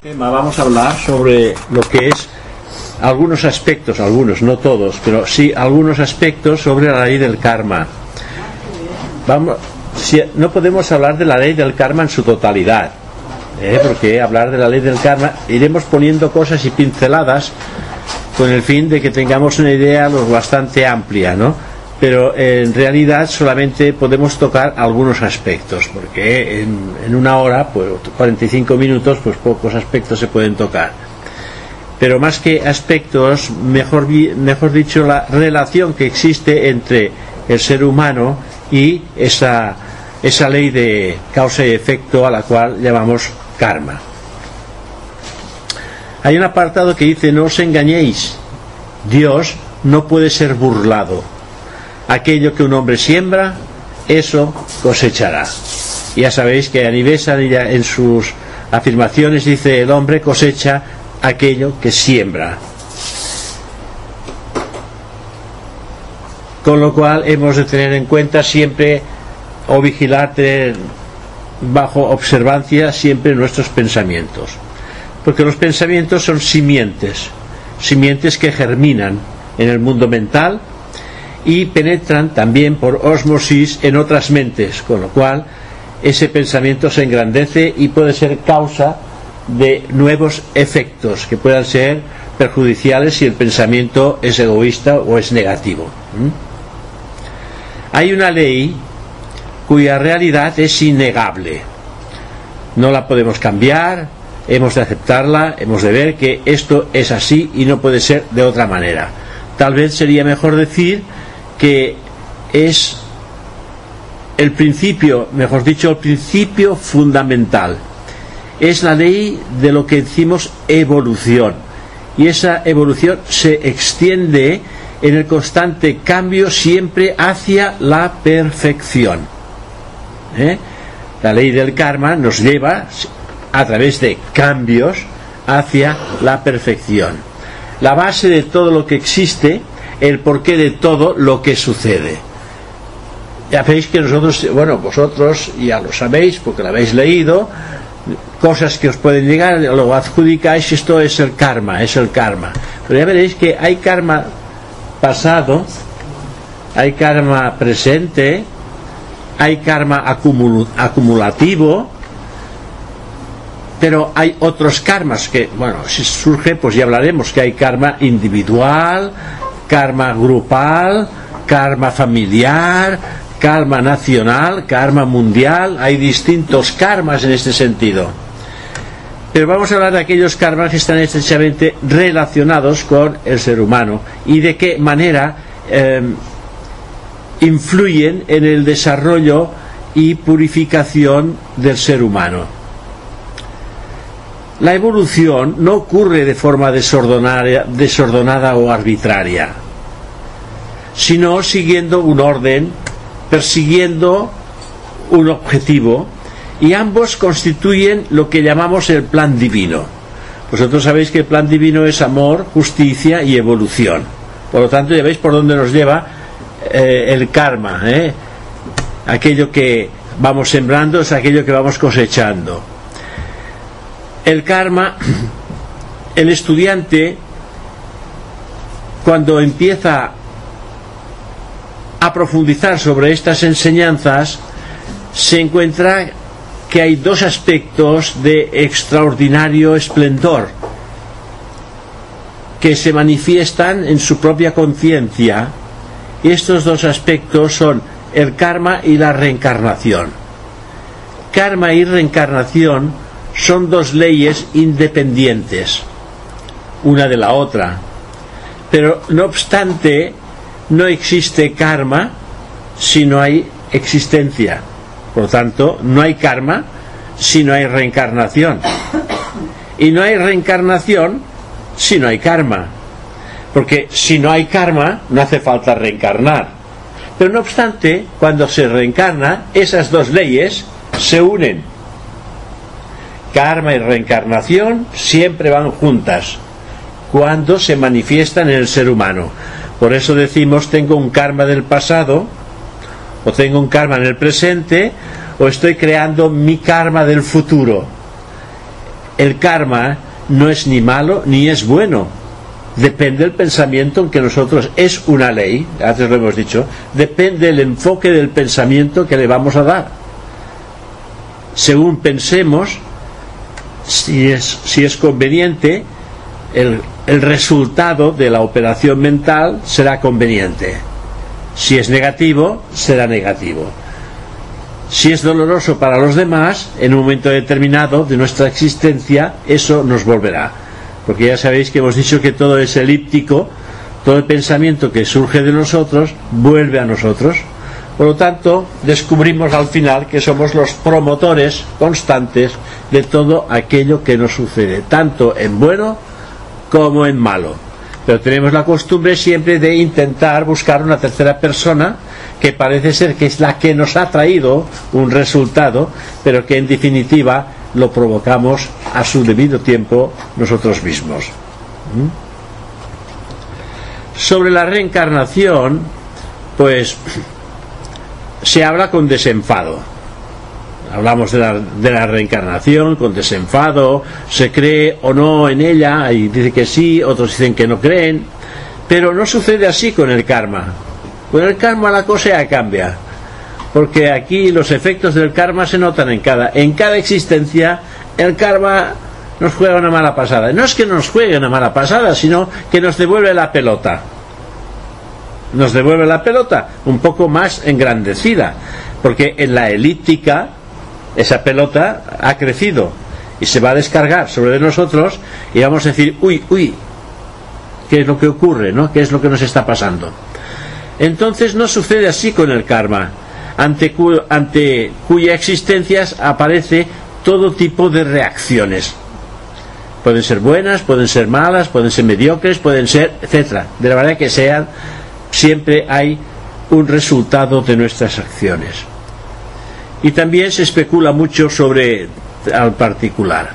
Vamos a hablar sobre lo que es algunos aspectos, algunos, no todos, pero sí algunos aspectos sobre la ley del karma. No podemos hablar de la ley del karma en su totalidad, porque hablar de la ley del karma iremos poniendo cosas y pinceladas con el fin de que tengamos una idea bastante amplia, ¿no? Pero en realidad solamente podemos tocar algunos aspectos, porque en una hora, pues 45 minutos, pues pocos aspectos se pueden tocar. Pero más que aspectos, mejor dicho, la relación que existe entre el ser humano y esa ley de causa y efecto a la cual llamamos karma. Hay un apartado que dice: no os engañéis, Dios no puede ser burlado. Aquello que un hombre siembra, eso cosechará. Ya sabéis que Aniversary en sus afirmaciones dice: el hombre cosecha aquello que siembra. Con lo cual hemos de tener en cuenta siempre, o vigilar, tener bajo observancia siempre nuestros pensamientos, porque los pensamientos son simientes que germinan en el mundo mental y penetran también por ósmosis en otras mentes, con lo cual ese pensamiento se engrandece y puede ser causa de nuevos efectos que puedan ser perjudiciales si el pensamiento es egoísta o es negativo. Hay una ley cuya realidad es innegable, no la podemos cambiar, hemos de aceptarla, hemos de ver que esto es así y no puede ser de otra manera. Tal vez sería mejor decir que es el principio, mejor dicho, el principio fundamental. Es la ley de lo que decimos evolución, y esa evolución se extiende en el constante cambio siempre hacia la perfección. La ley del karma nos lleva a través de cambios hacia la perfección. La base de todo lo que existe, el porqué de todo lo que sucede. Ya veis que nosotros, bueno, vosotros ya lo sabéis porque lo habéis leído, cosas que os pueden llegar, lo adjudicáis: esto es el karma, pero ya veréis que hay karma pasado, hay karma presente, hay karma acumulativo, pero hay otros karmas que, bueno, si surge pues ya hablaremos, que hay karma individual, karma grupal, karma familiar, karma nacional, karma mundial. Hay distintos karmas en este sentido, pero vamos a hablar de aquellos karmas que están estrechamente relacionados con el ser humano y de qué manera influyen en el desarrollo y purificación del ser humano. La evolución no ocurre de forma desordenada o arbitraria, sino siguiendo un orden, persiguiendo un objetivo, y ambos constituyen lo que llamamos el plan divino. Vosotros sabéis que el plan divino es amor, justicia y evolución. Por lo tanto, ya veis por dónde nos lleva el karma. Aquello que vamos sembrando es aquello que vamos cosechando. El karma, el estudiante, cuando empieza a profundizar sobre estas enseñanzas, se encuentra que hay dos aspectos de extraordinario esplendor que se manifiestan en su propia conciencia. Estos dos aspectos son el karma y la reencarnación. Karma y reencarnación son dos leyes independientes una de la otra, pero no obstante no existe karma si no hay existencia. Por lo tanto, no hay karma si no hay reencarnación, y no hay reencarnación si no hay karma, porque si no hay karma no hace falta reencarnar. Pero no obstante, cuando se reencarna, esas dos leyes se unen. Karma y reencarnación siempre van juntas cuando se manifiestan en el ser humano. Por eso decimos: tengo un karma del pasado, o tengo un karma en el presente, o estoy creando mi karma del futuro. el karma no es ni malo ni es bueno. Depende del pensamiento en que nosotros, es una ley, antes lo hemos dicho, depende del enfoque del pensamiento que le vamos a dar. Según pensemos, si es conveniente, el resultado de la operación mental será conveniente. Si es negativo, será negativo. Si es doloroso para los demás, en un momento determinado de nuestra existencia, eso nos volverá. Porque ya sabéis que hemos dicho que todo es elíptico, todo el pensamiento que surge de nosotros vuelve a nosotros. Por lo tanto, descubrimos al final que somos los promotores constantes de todo aquello que nos sucede, tanto en bueno como en malo. Pero tenemos la costumbre siempre de intentar buscar una tercera persona que parece ser que es la que nos ha traído un resultado, pero que en definitiva lo provocamos a su debido tiempo nosotros mismos. Sobre la reencarnación, pues se habla con desenfado. Hablamos de la reencarnación con desenfado, se cree o no en ella, y dice que sí, otros dicen que no creen, pero no sucede así con el karma. Con el karma la cosa ya cambia, porque aquí los efectos del karma se notan en cada existencia. El karma nos juega una mala pasada. No es que nos juegue una mala pasada, sino que nos devuelve la pelota. Nos devuelve la pelota un poco más engrandecida, porque en la elíptica esa pelota ha crecido y se va a descargar sobre nosotros y vamos a decir, uy, ¿qué es lo que ocurre, no? ¿Qué es lo que nos está pasando? Entonces no sucede así con el karma, ante cuya existencia aparece todo tipo de reacciones. Pueden ser buenas, pueden ser malas, pueden ser mediocres, pueden ser, etcétera. De la manera que sean, siempre hay un resultado de nuestras acciones. Y también se especula mucho sobre al particular.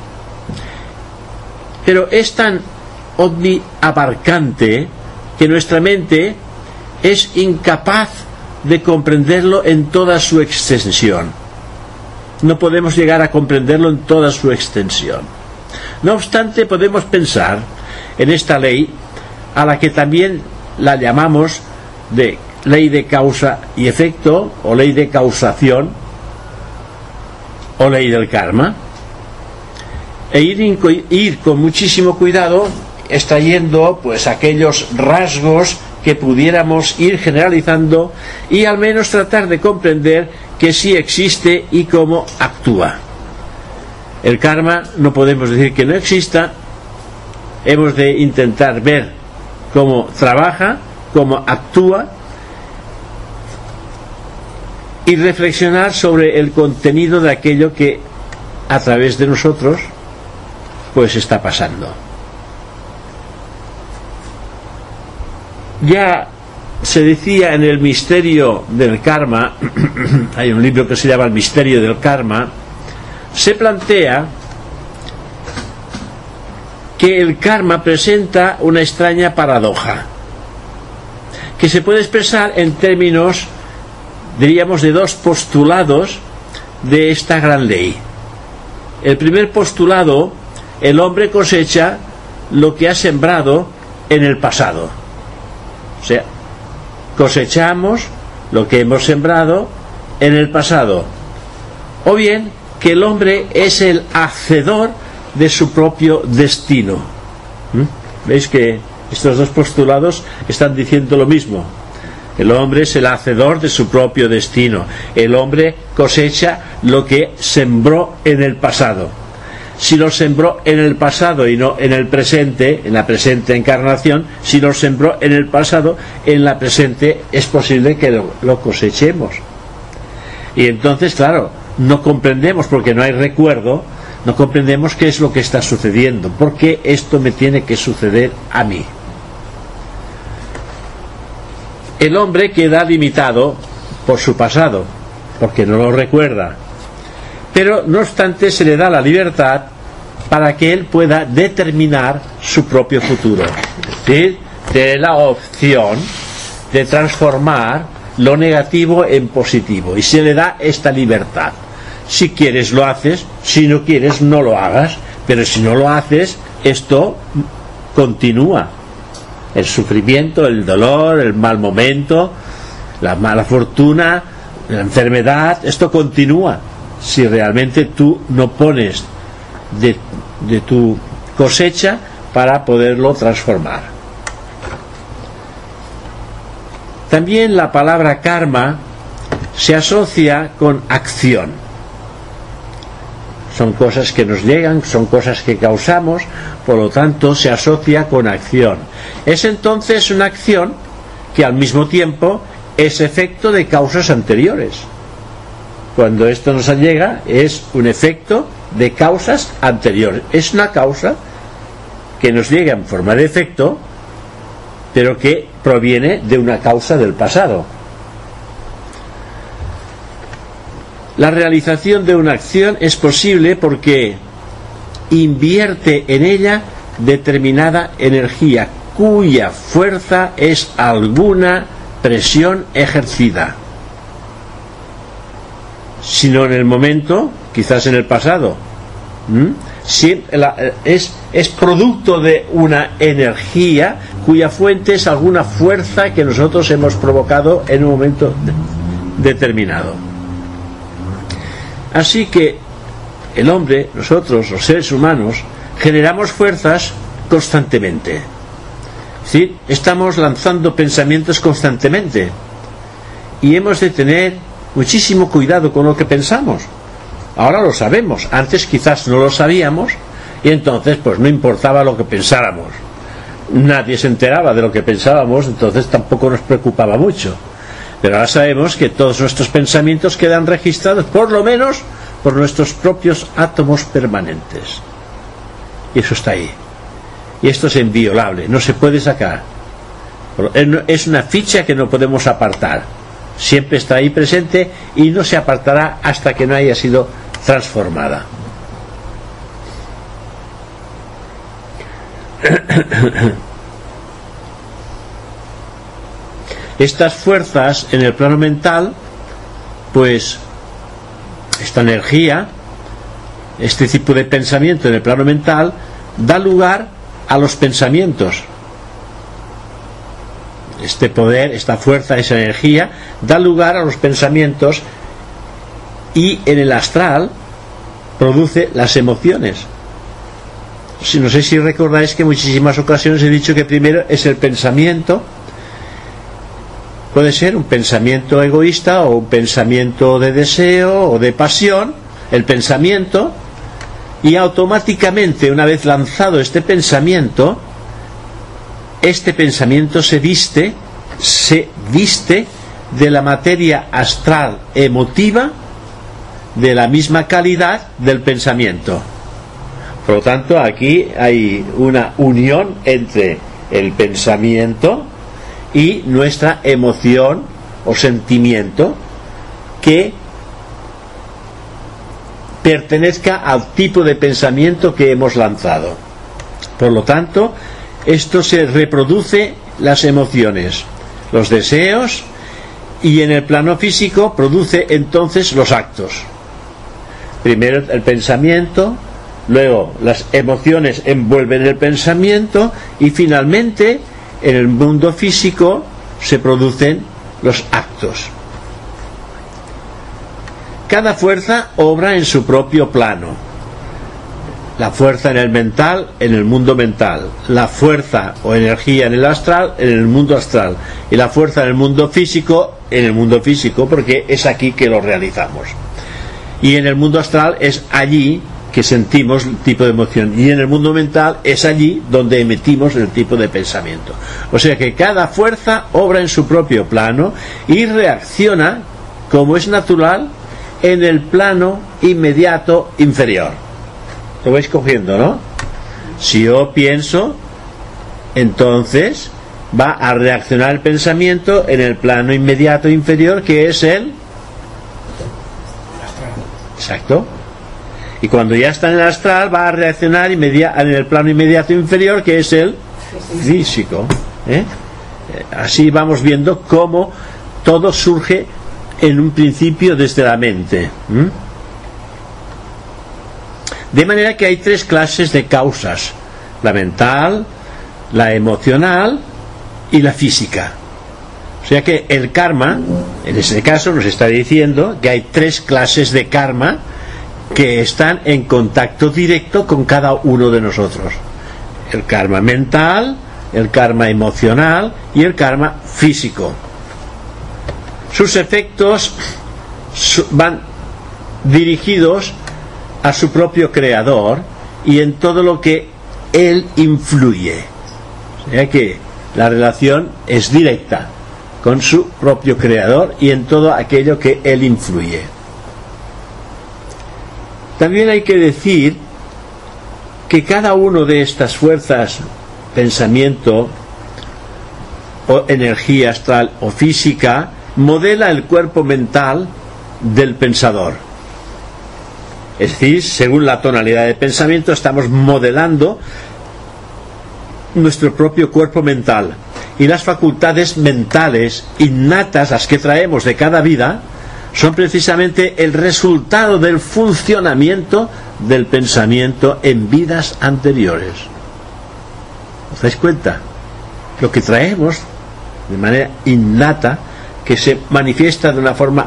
Pero es tan omniabarcante que nuestra mente es incapaz de comprenderlo en toda su extensión. No podemos llegar a comprenderlo en toda su extensión. No obstante, podemos pensar en esta ley, a la que también la llamamos de ley de causa y efecto, o ley de causación, o ley del karma, e ir con muchísimo cuidado, extrayendo pues aquellos rasgos que pudiéramos ir generalizando, y al menos tratar de comprender que sí existe y cómo actúa. El karma no podemos decir que no exista, hemos de intentar ver cómo trabaja, cómo actúa, y reflexionar sobre el contenido de aquello que a través de nosotros pues está pasando. Ya se decía en el misterio del karma, hay un libro que se llama El misterio del karma, se plantea que el karma presenta una extraña paradoja, que se puede expresar en términos, diríamos, de dos postulados de esta gran ley. El primer postulado: el hombre cosecha lo que ha sembrado en el pasado. O sea, cosechamos lo que hemos sembrado en el pasado. O bien que el hombre es el hacedor de su propio destino. ¿Veis que estos dos postulados están diciendo lo mismo? El hombre es el hacedor de su propio destino. El hombre cosecha lo que sembró en el pasado. Si lo sembró en el pasado y no en el presente, en la presente encarnación, si lo sembró en el pasado, en la presente es posible que lo cosechemos. Y entonces, claro, no comprendemos, porque no hay recuerdo, no comprendemos qué es lo que está sucediendo, por qué esto me tiene que suceder a mí. El hombre queda limitado por su pasado, porque no lo recuerda, pero no obstante se le da la libertad para que él pueda determinar su propio futuro. Es decir, tiene la opción de transformar lo negativo en positivo, y se le da esta libertad. Si quieres lo haces, si no quieres no lo hagas, pero si no lo haces, esto continúa. El sufrimiento, el dolor, el mal momento, la mala fortuna, la enfermedad, esto continúa si realmente tú no pones de tu cosecha para poderlo transformar. También la palabra karma se asocia con acción. Son cosas que nos llegan, son cosas que causamos, por lo tanto se asocia con acción. Es entonces una acción que al mismo tiempo es efecto de causas anteriores. Cuando esto nos llega, es un efecto de causas anteriores. Es una causa que nos llega en forma de efecto, pero que proviene de una causa del pasado. La realización de una acción es posible porque invierte en ella determinada energía cuya fuerza es alguna presión ejercida. Sino en el momento, quizás en el pasado. Es producto de una energía cuya fuente es alguna fuerza que nosotros hemos provocado en un momento determinado. Así que el hombre, nosotros, los seres humanos, generamos fuerzas constantemente. Es decir, estamos lanzando pensamientos constantemente y hemos de tener muchísimo cuidado con lo que pensamos. Ahora lo sabemos, antes quizás no lo sabíamos y entonces pues no importaba lo que pensáramos, nadie se enteraba de lo que pensábamos, entonces tampoco nos preocupaba mucho. Pero ahora sabemos que todos nuestros pensamientos quedan registrados, por lo menos por nuestros propios átomos permanentes, y eso está ahí, y esto es inviolable, no se puede sacar, es una ficha que no podemos apartar, siempre está ahí presente y no se apartará hasta que no haya sido transformada. Estas fuerzas en el plano mental, pues esta energía, este tipo de pensamiento en el plano mental da lugar a los pensamientos. Este poder, esta fuerza, esa energía da lugar a los pensamientos, y en el astral produce las emociones. No sé si recordáis que en muchísimas ocasiones he dicho que primero es el pensamiento. Puede ser un pensamiento egoísta o un pensamiento de deseo o de pasión, el pensamiento, y automáticamente, una vez lanzado este pensamiento se viste de la materia astral emotiva de la misma calidad del pensamiento. Por lo tanto, aquí hay una unión entre el pensamiento y nuestra emoción o sentimiento que pertenezca al tipo de pensamiento que hemos lanzado. Por lo tanto, esto se reproduce las emociones, los deseos, y en el plano físico produce entonces los actos. Primero el pensamiento, luego las emociones envuelven el pensamiento y finalmente en el mundo físico se producen los actos. Cada fuerza obra en su propio plano. La fuerza en el mental, en el mundo mental. La fuerza o energía en el astral, en el mundo astral. Y la fuerza en el mundo físico, en el mundo físico, porque es aquí que lo realizamos. Y en el mundo astral es allí que sentimos el tipo de emoción, y en el mundo mental es allí donde emitimos el tipo de pensamiento. O sea que cada fuerza obra en su propio plano y reacciona, como es natural, en el plano inmediato inferior. Lo vais cogiendo, ¿no? Si yo pienso, entonces va a reaccionar el pensamiento en el plano inmediato inferior, que es el... Exacto. Y cuando ya está en el astral va a reaccionar en el plano inmediato inferior, que es el físico. Así vamos viendo cómo todo surge en un principio desde la mente. De manera que hay tres clases de causas: la mental, la emocional y la física. O sea que el karma, en ese caso, nos está diciendo que hay tres clases de karma que están en contacto directo con cada uno de nosotros: el karma mental, el karma emocional y el karma físico. Sus efectos van dirigidos a su propio creador y en todo lo que él influye. O sea que la relación es directa con su propio creador y en todo aquello que él influye. También hay que decir que cada una de estas fuerzas, pensamiento o energía astral o física, modela el cuerpo mental del pensador. Es decir, según la tonalidad de pensamiento estamos modelando nuestro propio cuerpo mental, y las facultades mentales innatas, las que traemos de cada vida, son precisamente el resultado del funcionamiento del pensamiento en vidas anteriores. ¿Os dais cuenta? Lo que traemos de manera innata, que se manifiesta de una forma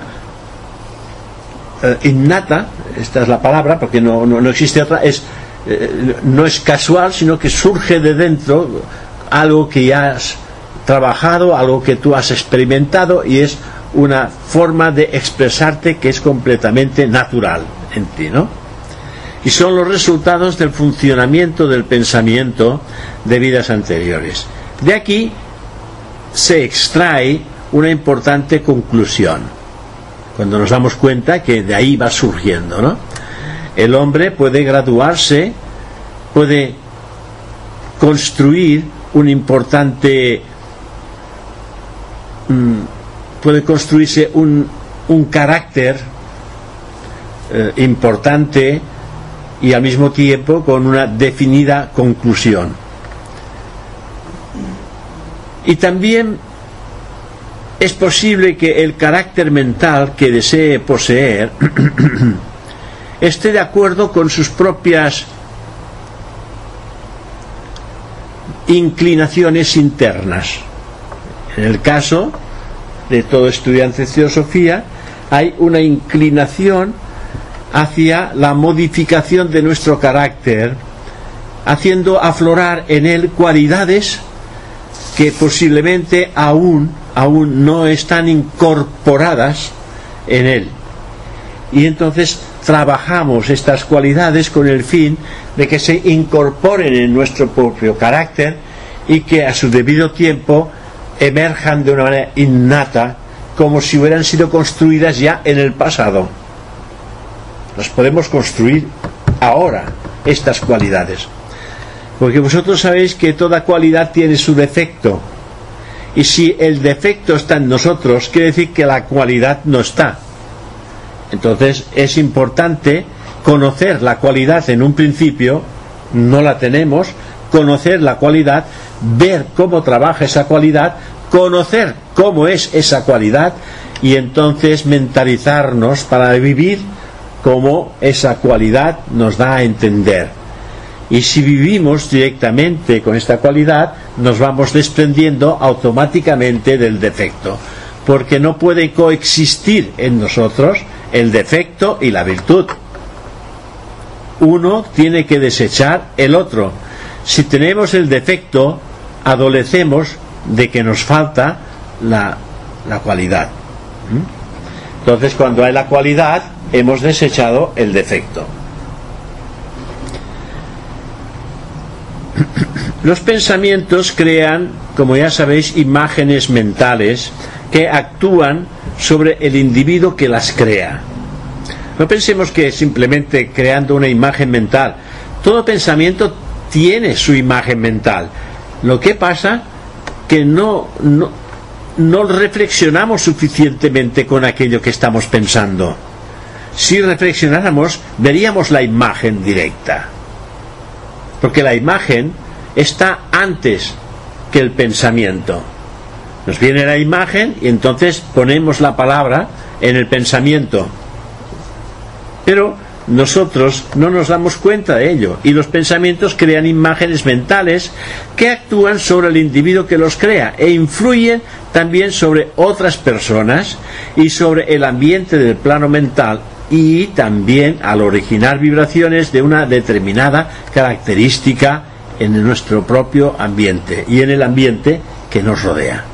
innata, esta es la palabra porque no existe otra, no es casual, sino que surge de dentro, algo que ya has trabajado, algo que tú has experimentado, y es una forma de expresarte que es completamente natural en ti, ¿no? Y son los resultados del funcionamiento del pensamiento de vidas anteriores. De aquí se extrae una importante conclusión, cuando nos damos cuenta que de ahí va surgiendo, ¿no? El hombre puede graduarse, puede construir un importante, puede construirse un carácter importante y al mismo tiempo con una definida conclusión. Y también es posible que el carácter mental que desee poseer esté de acuerdo con sus propias inclinaciones internas. En el caso de todo estudiante de filosofía, hay una inclinación hacia la modificación de nuestro carácter, haciendo aflorar en él cualidades que posiblemente aún no están incorporadas en él. Y entonces trabajamos estas cualidades con el fin de que se incorporen en nuestro propio carácter y que a su debido tiempo emerjan de una manera innata, como si hubieran sido construidas ya en el pasado. Las podemos construir ahora, estas cualidades, porque vosotros sabéis que toda cualidad tiene su defecto, y si el defecto está en nosotros, quiere decir que la cualidad no está. Entonces es importante conocer la cualidad en un principio, no la tenemos, conocer la cualidad, ver cómo trabaja esa cualidad, conocer cómo es esa cualidad, y entonces mentalizarnos para vivir como esa cualidad nos da a entender. Y si vivimos directamente con esta cualidad, nos vamos desprendiendo automáticamente del defecto, porque no puede coexistir en nosotros el defecto y la virtud. Uno tiene que desechar el otro. Si tenemos el defecto, adolecemos de que nos falta la cualidad. Entonces, cuando hay la cualidad, hemos desechado el defecto. Los pensamientos crean, como ya sabéis, imágenes mentales que actúan sobre el individuo que las crea. No pensemos que simplemente creando una imagen mental. Todo pensamiento tiene su imagen mental. Lo que pasa que no reflexionamos suficientemente con aquello que estamos pensando. Si reflexionáramos, veríamos la imagen directa, porque la imagen está antes que el pensamiento. Nos viene la imagen y entonces ponemos la palabra en el pensamiento, pero nosotros no nos damos cuenta de ello, y los pensamientos crean imágenes mentales que actúan sobre el individuo que los crea e influyen también sobre otras personas y sobre el ambiente del plano mental, y también al originar vibraciones de una determinada característica en nuestro propio ambiente y en el ambiente que nos rodea.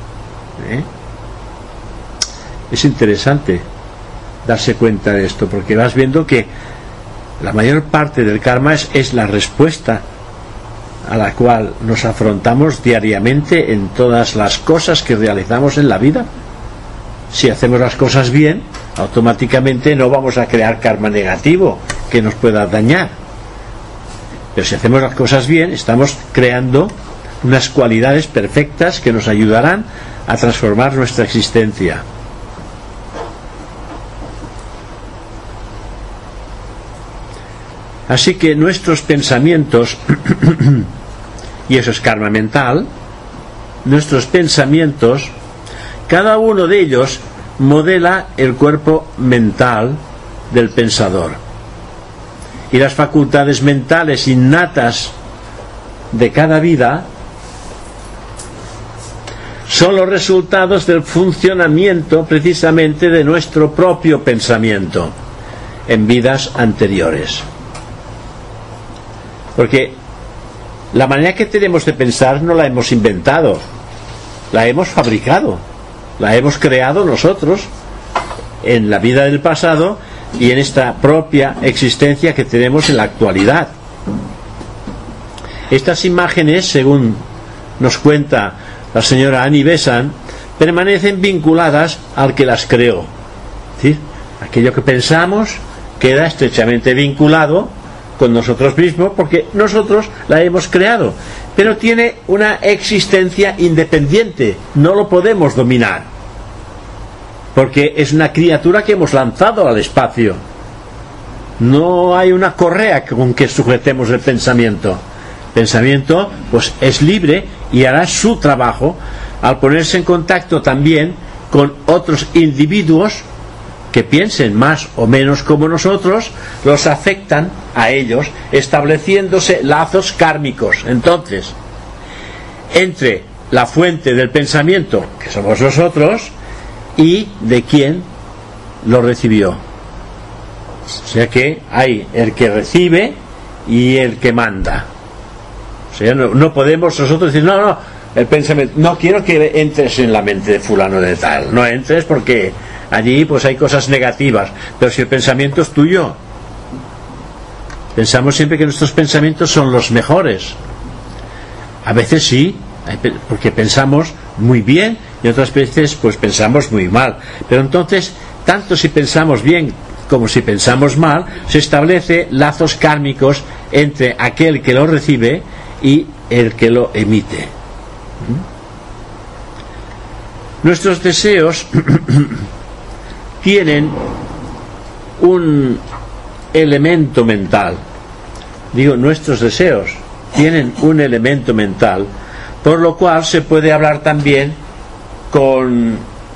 Es interesante darse cuenta de esto, porque vas viendo que la mayor parte del karma es la respuesta a la cual nos afrontamos diariamente en todas las cosas que realizamos en la vida. Si hacemos las cosas bien, automáticamente no vamos a crear karma negativo que nos pueda dañar. Pero si hacemos las cosas bien, estamos creando unas cualidades perfectas que nos ayudarán a transformar nuestra existencia. Así que nuestros pensamientos, y eso es karma mental, nuestros pensamientos, cada uno de ellos modela el cuerpo mental del pensador. Y las facultades mentales innatas de cada vida son los resultados del funcionamiento precisamente de nuestro propio pensamiento en vidas anteriores. Porque la manera que tenemos de pensar no la hemos inventado, la hemos fabricado, la hemos creado nosotros en la vida del pasado y en esta propia existencia que tenemos en la actualidad. Estas imágenes, según nos cuenta la señora Annie Besant, permanecen vinculadas al que las creó. Es decir, aquello que pensamos queda estrechamente vinculado con nosotros mismos, porque nosotros la hemos creado, pero tiene una existencia independiente, no lo podemos dominar, porque es una criatura que hemos lanzado al espacio. No hay una correa con que sujetemos el pensamiento. El pensamiento pues es libre y hará su trabajo al ponerse en contacto también con otros individuos que piensen más o menos como nosotros, los afectan a ellos, estableciéndose lazos kármicos. Entonces, entre la fuente del pensamiento, que somos nosotros, y de quien lo recibió. O sea que hay el que recibe y el que manda. O sea, no podemos nosotros decir, no, el pensamiento, no quiero que entres en la mente de fulano de tal, no entres porque allí pues hay cosas negativas, pero si el pensamiento es tuyo, pensamos siempre que nuestros pensamientos son los mejores. A veces sí, porque pensamos muy bien, y otras veces pues pensamos muy mal, pero entonces tanto si pensamos bien como si pensamos mal, se establece lazos kármicos entre aquel que lo recibe y el que lo emite. Nuestros deseos tienen un elemento mental. Digo, nuestros deseos tienen un elemento mental, por lo cual se puede hablar también con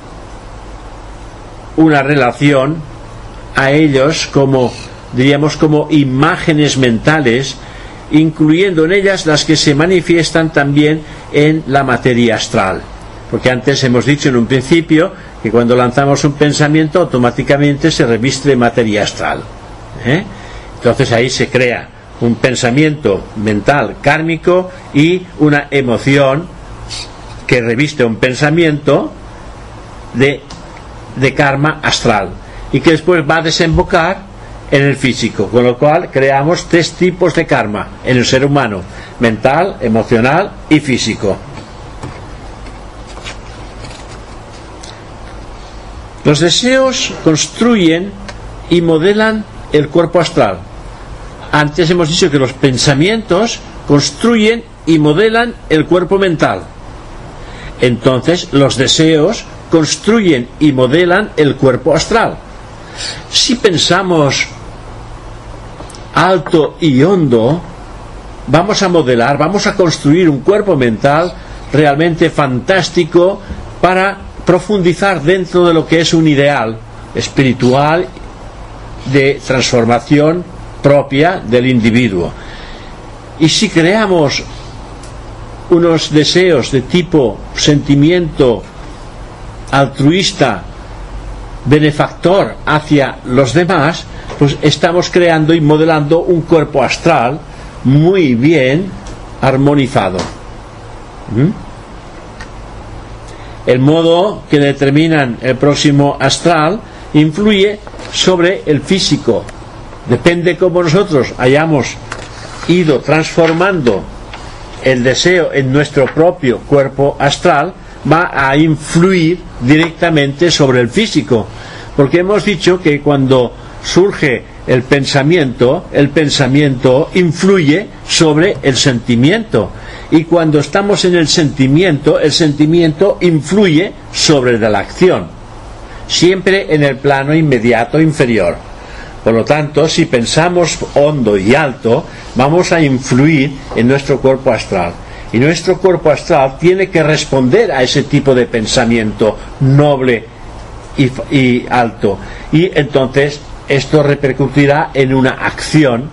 una relación a ellos como, diríamos, como imágenes mentales, incluyendo en ellas las que se manifiestan también en la materia astral. Porque antes hemos dicho en un principio que cuando lanzamos un pensamiento automáticamente se reviste de materia astral. Entonces ahí se crea un pensamiento mental kármico y una emoción que reviste un pensamiento de karma astral y que después va a desembocar en el físico, con lo cual creamos 3 tipos de karma en el ser humano: mental, emocional y físico. Los deseos construyen y modelan el cuerpo astral. Antes hemos dicho que los pensamientos construyen y modelan el cuerpo mental. Entonces los deseos construyen y modelan el cuerpo astral. Si pensamos alto y hondo, vamos a modelar, vamos a construir un cuerpo mental realmente fantástico para profundizar dentro de lo que es un ideal espiritual de transformación propia del individuo. Y si creamos unos deseos de tipo sentimiento altruista, benefactor hacia los demás, pues estamos creando y modelando un cuerpo astral muy bien armonizado. El modo que determinan el próximo astral influye sobre el físico. Depende cómo nosotros hayamos ido transformando el deseo en nuestro propio cuerpo astral, va a influir directamente sobre el físico, porque hemos dicho que cuando surge el pensamiento influye sobre el sentimiento, y cuando estamos en el sentimiento influye sobre la acción, siempre en el plano inmediato inferior. Por lo tanto, si pensamos hondo y alto, vamos a influir en nuestro cuerpo astral. Y nuestro cuerpo astral tiene que responder a ese tipo de pensamiento noble y alto. Y entonces esto repercutirá en una acción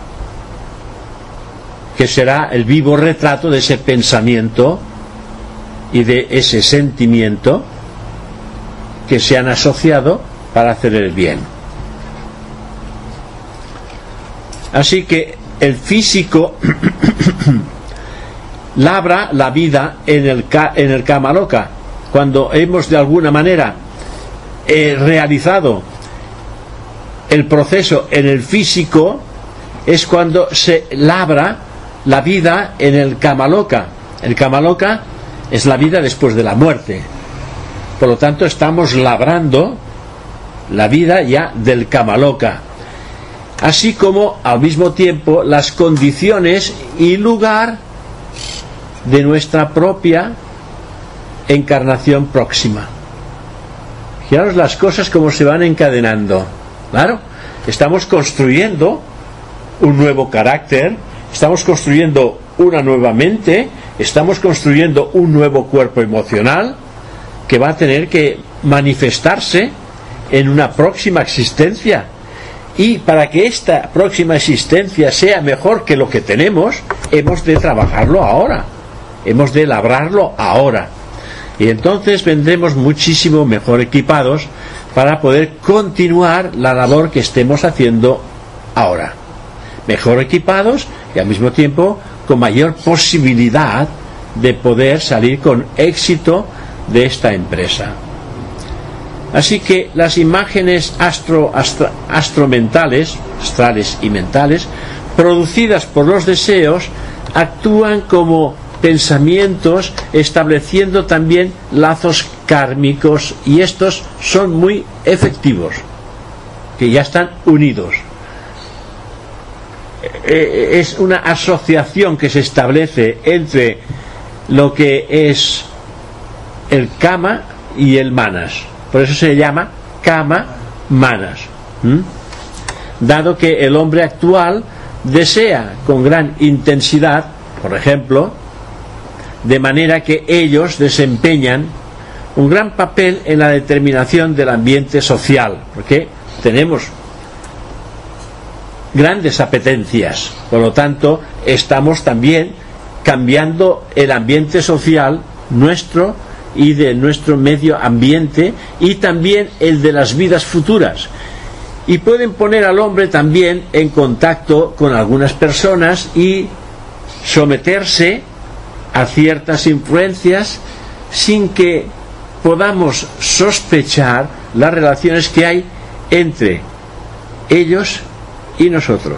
que será el vivo retrato de ese pensamiento y de ese sentimiento que se han asociado para hacer el bien. Así que el físico labra la vida en el Kamaloka. Cuando hemos de alguna manera realizado el proceso en el físico, es cuando se labra la vida en el Kamaloka. El Kamaloka es la vida después de la muerte. Por lo tanto, estamos labrando la vida ya del Kamaloka, así como al mismo tiempo las condiciones y lugar de nuestra propia encarnación próxima. Fijaros las cosas como se van encadenando. Claro, estamos construyendo un nuevo carácter, estamos construyendo una nueva mente, estamos construyendo un nuevo cuerpo emocional que va a tener que manifestarse en una próxima existencia. Y para que esta próxima existencia sea mejor que lo que tenemos, hemos de trabajarlo ahora, hemos de labrarlo ahora, y entonces vendremos muchísimo mejor equipados para poder continuar la labor que estemos haciendo ahora, mejor equipados y al mismo tiempo con mayor posibilidad de poder salir con éxito de esta empresa. Así que las imágenes astromentales, astrales y mentales, producidas por los deseos, actúan como pensamientos, estableciendo también lazos kármicos, y estos son muy efectivos, que ya están unidos. Es una asociación que se establece entre lo que es el kama y el manas. Por eso se llama kama manas. Dado que el hombre actual desea con gran intensidad, por ejemplo, de manera que ellos desempeñan un gran papel en la determinación del ambiente social, porque tenemos grandes apetencias. Por lo tanto, estamos también cambiando el ambiente social nuestro y de nuestro medio ambiente, y también el de las vidas futuras, y pueden poner al hombre también en contacto con algunas personas y someterse a ciertas influencias sin que podamos sospechar las relaciones que hay entre ellos y nosotros,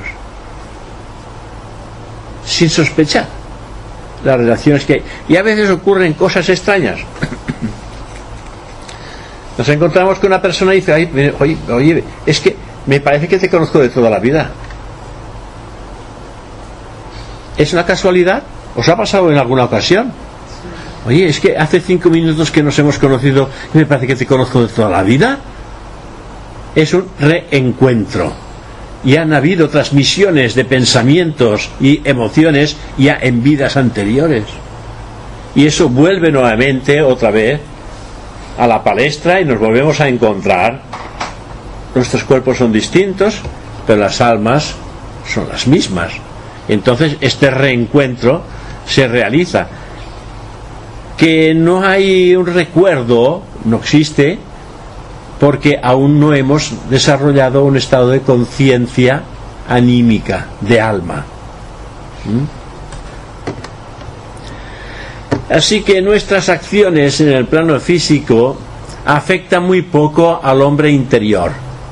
sin sospechar las relaciones que hay. Y a veces ocurren cosas extrañas. Nos encontramos con una persona y dice: oye, es que me parece que te conozco de toda la vida. ¿Es una casualidad? ¿Os ha pasado en alguna ocasión? Oye, es que hace 5 minutos que nos hemos conocido y me parece que te conozco de toda la vida. Es un reencuentro. Y han habido transmisiones de pensamientos y emociones ya en vidas anteriores. Y eso vuelve nuevamente, otra vez, a la palestra, y nos volvemos a encontrar nuestros cuerpos son distintos, pero las almas son las mismas. Entonces este reencuentro se realiza. Que no hay un recuerdo, no existe, porque aún no hemos desarrollado un estado de conciencia anímica, de alma. Así que nuestras acciones en el plano físico afectan muy poco al hombre interior,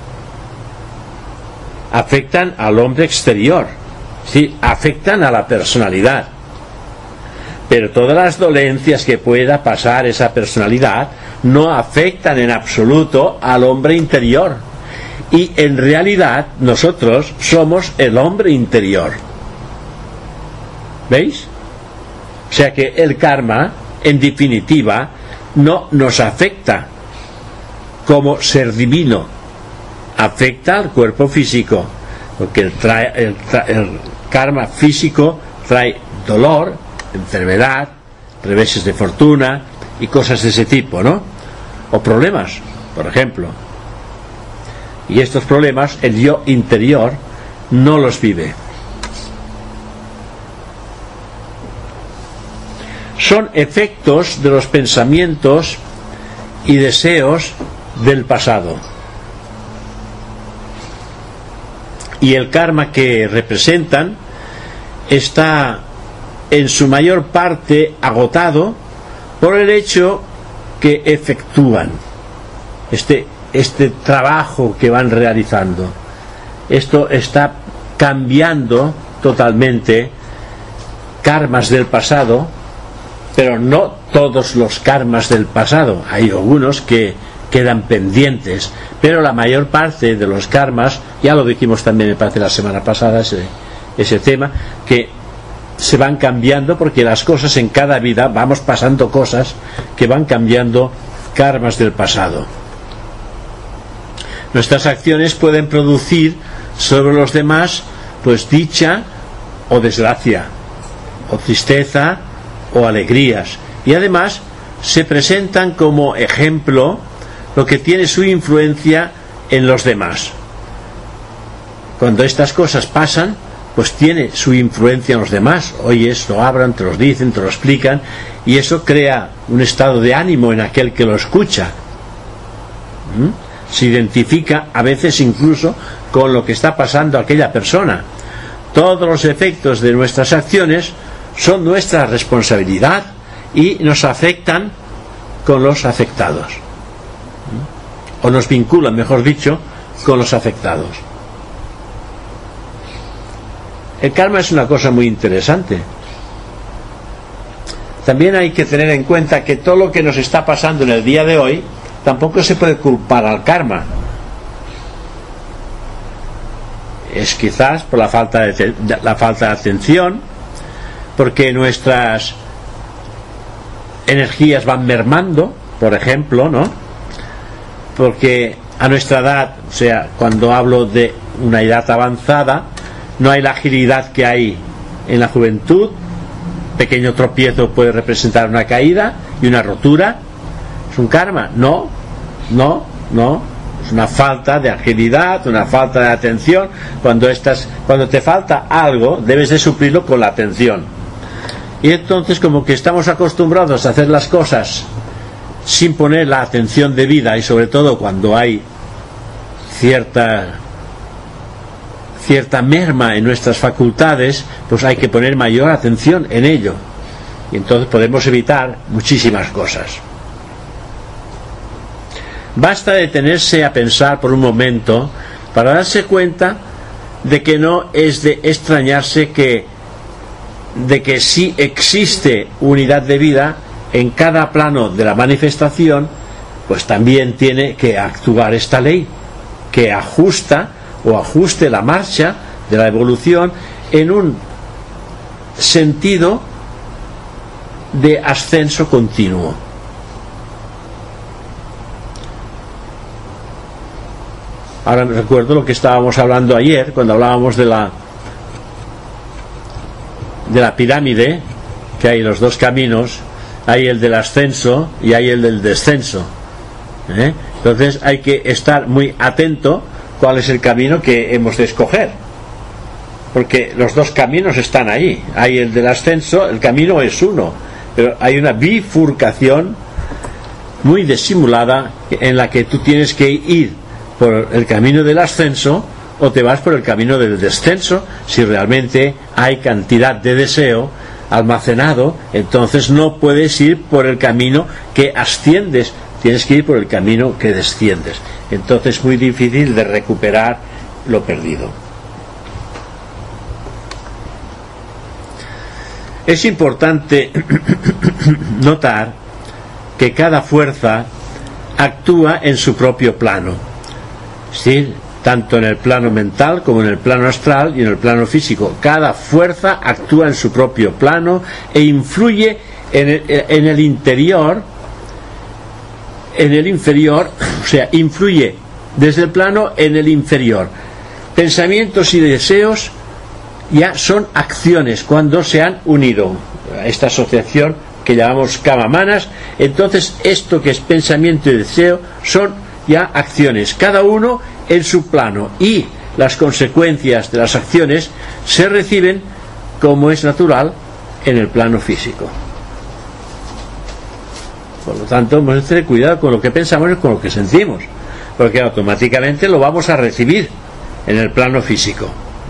afectan al hombre exterior, sí, afectan a la personalidad, pero todas las dolencias que pueda pasar esa personalidad no afectan en absoluto al hombre interior, y en realidad nosotros somos el hombre interior. ¿Veis? O sea que el karma, en definitiva, no nos afecta como ser divino, afecta al cuerpo físico, porque el karma físico trae dolor, enfermedad, reveses de fortuna y cosas de ese tipo, ¿no? O problemas, por ejemplo. Y estos problemas el yo interior no los vive. Son efectos de los pensamientos y deseos del pasado. Y el karma que representan está en su mayor parte agotado por el hecho que efectúan este trabajo que van realizando. Esto está cambiando totalmente karmas del pasado, pero no todos los karmas del pasado. Hay algunos que quedan pendientes, pero la mayor parte de los karmas, ya lo dijimos también me parece la semana pasada, ese tema, que se van cambiando porque las cosas en cada vida vamos pasando cosas que van cambiando karmas del pasado. Nuestras acciones pueden producir sobre los demás pues dicha o desgracia, o tristeza o alegrías, y además se presentan como ejemplo lo que tiene su influencia en los demás. Cuando estas cosas pasan, pues tiene su influencia en los demás. Oyes, lo hablan, te los dicen, te lo explican, y eso crea un estado de ánimo en aquel que lo escucha. Se identifica a veces incluso con lo que está pasando a aquella persona. Todos los efectos de nuestras acciones son nuestra responsabilidad y nos afectan con los afectados, o nos vinculan, mejor dicho, con los afectados. El karma es una cosa muy interesante. También hay que tener en cuenta que todo lo que nos está pasando en el día de hoy tampoco se puede culpar al karma. Es quizás por la falta de atención, porque nuestras energías van mermando, por ejemplo, ¿no? Porque a nuestra edad, o sea, cuando hablo de una edad avanzada, no hay la agilidad que hay en la juventud. Pequeño tropiezo puede representar una caída y una rotura. ¿Es un karma? No. Es una falta de agilidad, una falta de atención. Cuando te falta algo, debes de suplirlo con la atención. Y entonces, como que estamos acostumbrados a hacer las cosas sin poner la atención debida, y sobre todo cuando hay cierta merma en nuestras facultades, pues hay que poner mayor atención en ello, y entonces podemos evitar muchísimas cosas. Basta detenerse a pensar por un momento para darse cuenta de que no es de extrañarse de que si existe unidad de vida en cada plano de la manifestación, pues también tiene que actuar esta ley que ajuste la marcha de la evolución en un sentido de ascenso continuo. Ahora me recuerdo lo que estábamos hablando ayer cuando hablábamos de la pirámide, que hay los dos caminos, hay el del ascenso y hay el del descenso. Entonces hay que estar muy atento cuál es el camino que hemos de escoger, porque los dos caminos están ahí. Hay el del ascenso, el camino es uno, pero hay una bifurcación muy disimulada en la que tú tienes que ir por el camino del ascenso o te vas por el camino del descenso. Si realmente hay cantidad de deseo almacenado, entonces no puedes ir por el camino que asciendes, tienes que ir por el camino que desciendes. Entonces es muy difícil de recuperar lo perdido. Es importante notar que cada fuerza actúa en su propio plano, ¿sí? Tanto en el plano mental como en el plano astral y en el plano físico. Cada fuerza actúa en su propio plano e influye en el interior, en el inferior, o sea, influye desde el plano en el inferior. Pensamientos y deseos ya son acciones cuando se han unido a esta asociación que llamamos Kamamanas. Entonces esto que es pensamiento y deseo son ya acciones, cada uno en su plano, y las consecuencias de las acciones se reciben, como es natural, en el plano físico. Por lo tanto, hemos de tener cuidado con lo que pensamos y con lo que sentimos, porque automáticamente lo vamos a recibir en el plano físico.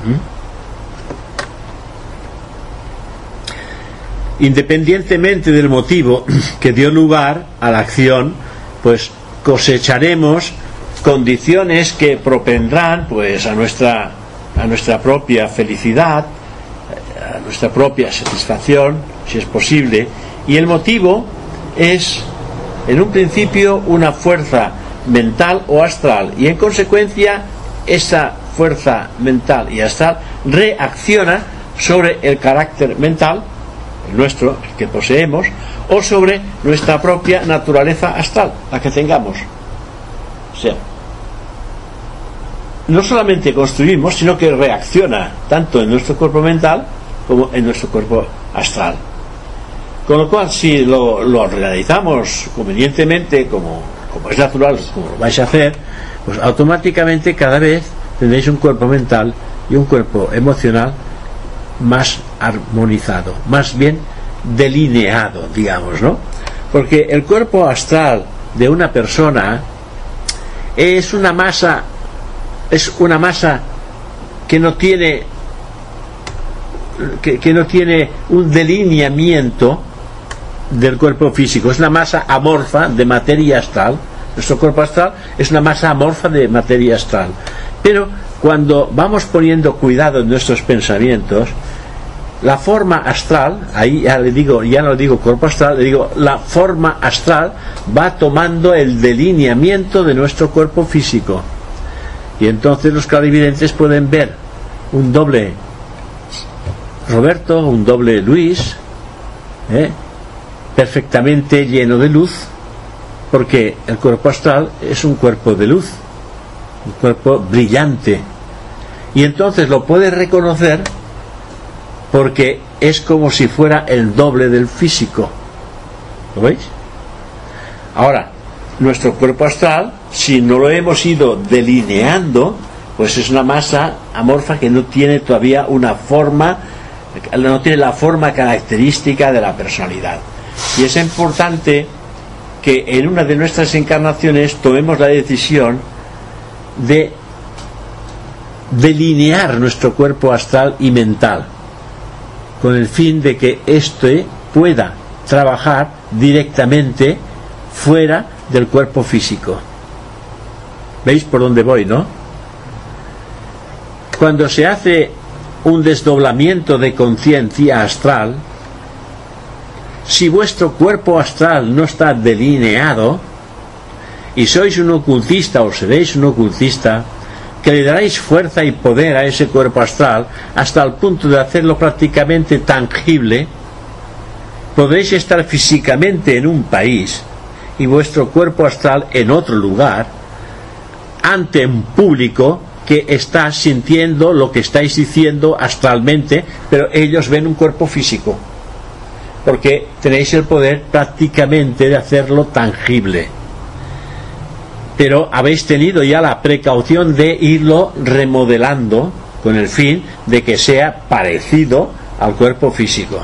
Independientemente del motivo que dio lugar a la acción, pues cosecharemos condiciones que propendrán pues a nuestra propia felicidad, a nuestra propia satisfacción, si es posible. Y el motivo es, en un principio, una fuerza mental o astral, y en consecuencia esa fuerza mental y astral reacciona sobre el carácter mental, el nuestro, el que poseemos, o sobre nuestra propia naturaleza astral, la que tengamos. O sea, no solamente construimos, sino que reacciona tanto en nuestro cuerpo mental como en nuestro cuerpo astral. Con lo cual, si lo realizamos convenientemente, como es natural, como lo vais a hacer, pues automáticamente cada vez tendréis un cuerpo mental y un cuerpo emocional más armonizado, más bien delineado, digamos, ¿no? Porque el cuerpo astral de una persona es una masa que no tiene un delineamiento del cuerpo físico. Es una masa amorfa de materia astral. Nuestro cuerpo astral es una masa amorfa de materia astral. Pero cuando vamos poniendo cuidado en nuestros pensamientos, la forma astral, ahí ya no digo cuerpo astral, le digo la forma astral, va tomando el delineamiento de nuestro cuerpo físico. Y entonces los clarividentes pueden ver un doble Roberto, un doble Luis, perfectamente lleno de luz, porque el cuerpo astral es un cuerpo de luz, un cuerpo brillante, y entonces lo puedes reconocer porque es como si fuera el doble del físico. ¿Lo veis? Ahora, nuestro cuerpo astral, si no lo hemos ido delineando, pues es una masa amorfa que no tiene todavía una forma, no tiene la forma característica de la personalidad. Y es importante que en una de nuestras encarnaciones tomemos la decisión de delinear nuestro cuerpo astral y mental, con el fin de que éste pueda trabajar directamente fuera del cuerpo físico. ¿Veis por dónde voy, no? Cuando se hace un desdoblamiento de conciencia astral, si vuestro cuerpo astral no está delineado y sois un ocultista o seréis un ocultista, que le daréis fuerza y poder a ese cuerpo astral hasta el punto de hacerlo prácticamente tangible, podréis estar físicamente en un país y vuestro cuerpo astral en otro lugar, ante un público que está sintiendo lo que estáis diciendo astralmente, pero ellos ven un cuerpo físico, porque tenéis el poder prácticamente de hacerlo tangible. pero habéis tenido ya la precaución de irlo remodelando con el fin de que sea parecido al cuerpo físico.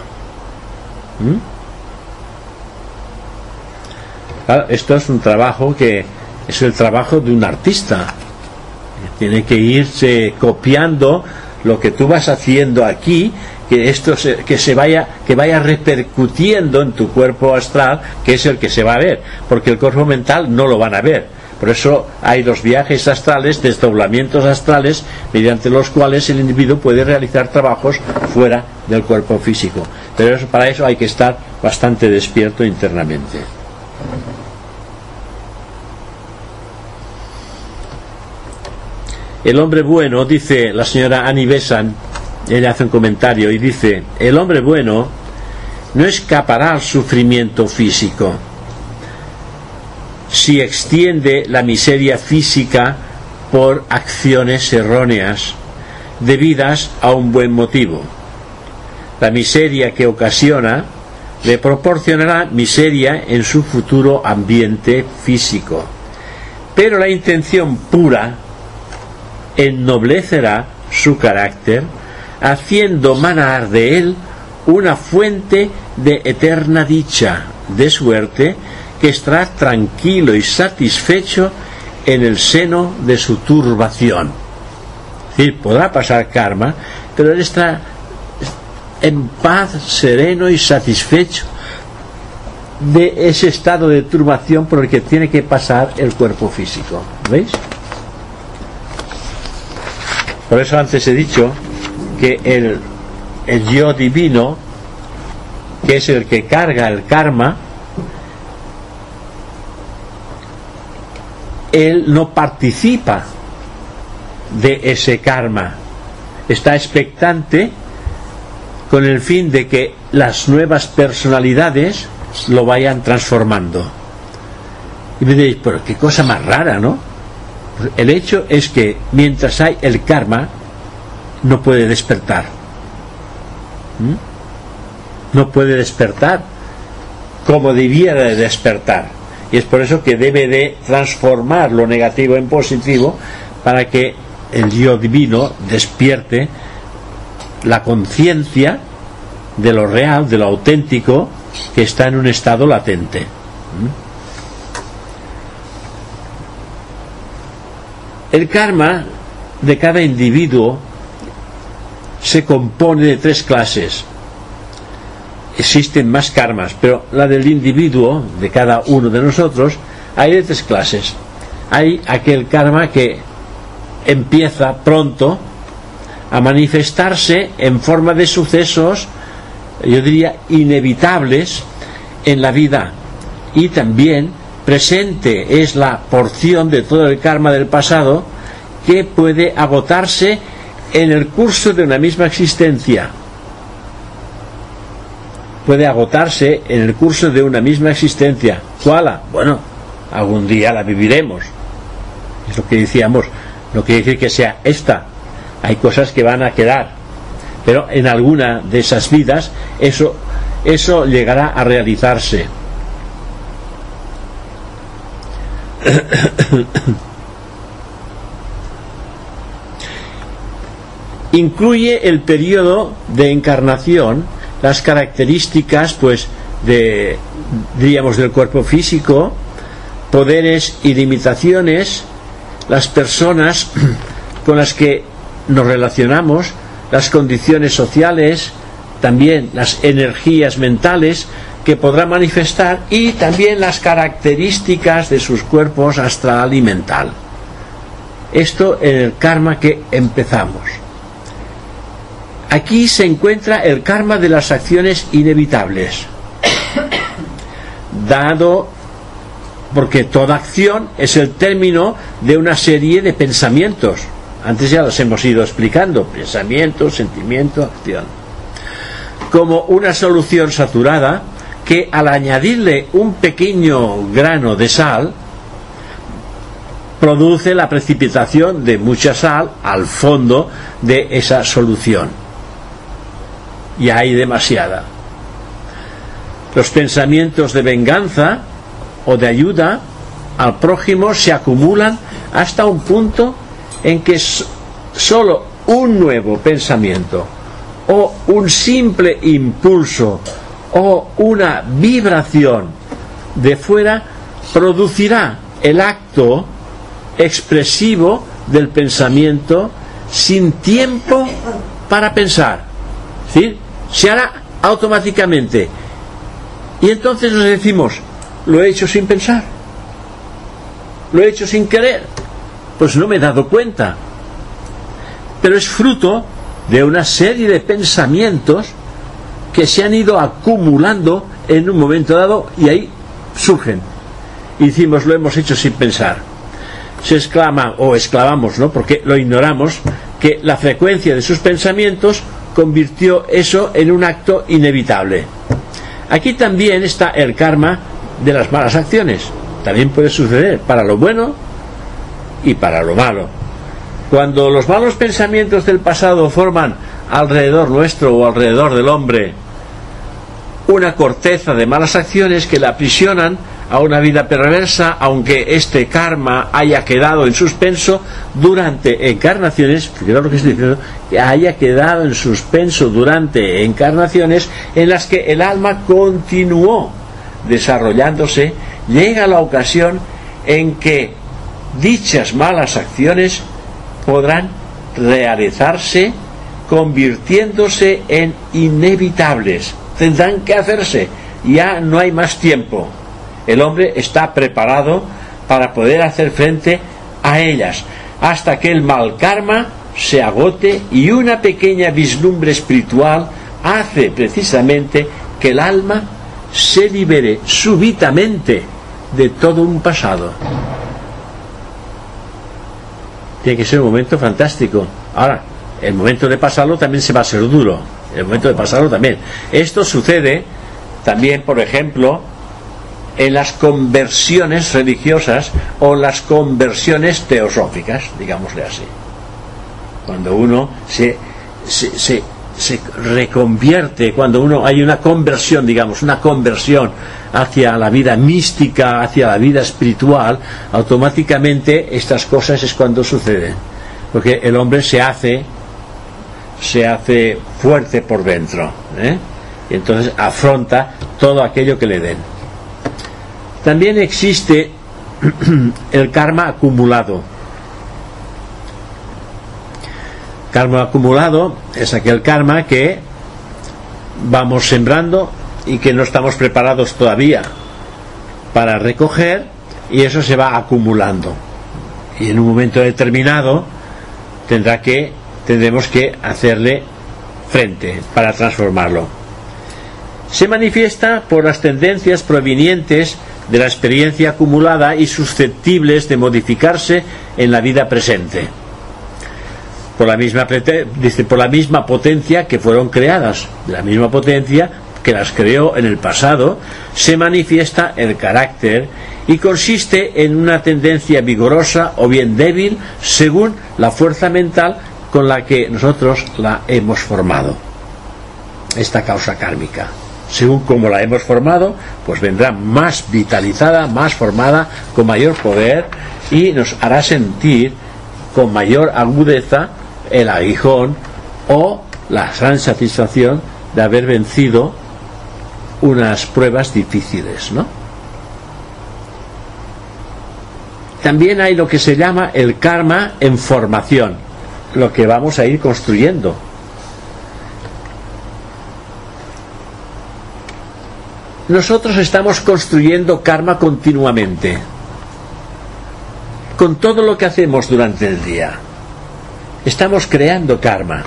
Claro, esto es un trabajo que es el trabajo de un artista. Tiene que irse copiando lo que tú vas haciendo aquí, que esto vaya repercutiendo en tu cuerpo astral, que es el que se va a ver, porque el cuerpo mental no lo van a ver. Por eso hay los viajes astrales, desdoblamientos astrales, mediante los cuales el individuo puede realizar trabajos fuera del cuerpo físico. Pero para eso hay que estar bastante despierto internamente. El hombre bueno, dice la señora Annie Besant, ella hace un comentario y dice: el hombre bueno no escapará al sufrimiento físico si extiende la miseria física por acciones erróneas debidas a un buen motivo. La miseria que ocasiona le proporcionará miseria en su futuro ambiente físico, pero la intención pura ennoblecerá su carácter, haciendo manar de él una fuente de eterna dicha, de suerte que estará tranquilo y satisfecho en el seno de su turbación. Es decir, podrá pasar karma, pero él está en paz, sereno y satisfecho de ese estado de turbación por el que tiene que pasar el cuerpo físico. ¿Veis? Por eso antes he dicho que el yo divino, que es el que carga el karma, él no participa de ese karma, está expectante con el fin de que las nuevas personalidades lo vayan transformando. Y me diréis, pero qué cosa más rara, ¿no? Pues el hecho es que mientras hay el karma, no puede despertar. No puede despertar como debiera de despertar. Y es por eso que debe de transformar lo negativo en positivo, para que el yo divino despierte la conciencia de lo real, de lo auténtico, que está en un estado latente. El karma de cada individuo se compone de 3 clases. Existen más karmas, pero la del individuo, de cada uno de nosotros, hay de 3 clases. Hay aquel karma que empieza pronto a manifestarse en forma de sucesos, yo diría, inevitables en la vida, y también presente es la porción de todo el karma del pasado que puede agotarse en el curso de una misma existencia. Puede agotarse en el curso de una misma existencia. ¿Cuál? Bueno, algún día la viviremos. Es lo que decíamos. No quiere decir que sea esta. Hay cosas que van a quedar. Pero en alguna de esas vidas eso llegará a realizarse. Incluye el periodo de encarnación, las características diríamos del cuerpo físico, poderes y limitaciones, las personas con las que nos relacionamos, las condiciones sociales, también las energías mentales que podrá manifestar, y también las características de sus cuerpos astral y mental. Esto en el karma que empezamos. Aquí se encuentra el karma de las acciones inevitables, dado porque toda acción es el término de una serie de pensamientos. Antes ya los hemos ido explicando: pensamiento, sentimiento, acción. Como una solución saturada que, al añadirle un pequeño grano de sal, produce la precipitación de mucha sal al fondo de esa solución. Y hay demasiada. Los pensamientos de venganza o de ayuda al prójimo se acumulan hasta un punto en que solo un nuevo pensamiento o un simple impulso o una vibración de fuera producirá el acto expresivo del pensamiento sin tiempo para pensar. Es decir, se hará automáticamente. Y entonces nos decimos, lo he hecho sin pensar, lo he hecho sin querer, pues no me he dado cuenta. Pero es fruto de una serie de pensamientos que se han ido acumulando en un momento dado y ahí surgen. Y decimos, lo hemos hecho sin pensar. Se exclama, o exclamamos, ¿no?, porque lo ignoramos, que la frecuencia de sus pensamientos convirtió eso en un acto inevitable. Aquí también está el karma de las malas acciones. También puede suceder para lo bueno y para lo malo. Cuando los malos pensamientos del pasado forman alrededor nuestro o alrededor del hombre una corteza de malas acciones que la aprisionan a una vida perversa, aunque este karma haya quedado en suspenso durante encarnaciones, fíjate lo que estoy diciendo, que haya quedado en suspenso durante encarnaciones en las que el alma continuó desarrollándose, llega la ocasión en que dichas malas acciones podrán realizarse convirtiéndose en inevitables. Tendrán que hacerse, ya no hay más tiempo. El hombre está preparado para poder hacer frente a ellas, hasta que el mal karma se agote y una pequeña vislumbre espiritual hace precisamente que el alma se libere súbitamente de todo un pasado. Tiene que ser un momento fantástico. Ahora, el momento de pasarlo también se va a ser duro. El momento de pasarlo también. Esto sucede también, por ejemplo, en las conversiones religiosas o las conversiones teosóficas, digámosle así. Cuando uno se reconvierte, cuando uno hay una conversión, digamos, una conversión hacia la vida mística, hacia la vida espiritual, automáticamente estas cosas es cuando suceden, porque el hombre se hace fuerte por dentro, y entonces afronta todo aquello que le den. También existe el karma acumulado. Karma acumulado es aquel karma que vamos sembrando y que no estamos preparados todavía para recoger, y eso se va acumulando, y en un momento determinado tendremos que hacerle frente para transformarlo. Se manifiesta por las tendencias provenientes de la experiencia acumulada y susceptibles de modificarse en la vida presente, por la misma potencia que fueron creadas, de la misma potencia que las creó en el pasado, se manifiesta el carácter y consiste en una tendencia vigorosa o bien débil según la fuerza mental con la que nosotros la hemos formado. Esta causa kármica, según como la hemos formado, pues vendrá más vitalizada, más formada, con mayor poder, y nos hará sentir con mayor agudeza el aguijón o la gran satisfacción de haber vencido unas pruebas difíciles, ¿no? También hay lo que se llama el karma en formación, lo que vamos a ir construyendo. Nosotros estamos construyendo karma continuamente, con todo lo que hacemos durante el día. Estamos creando karma.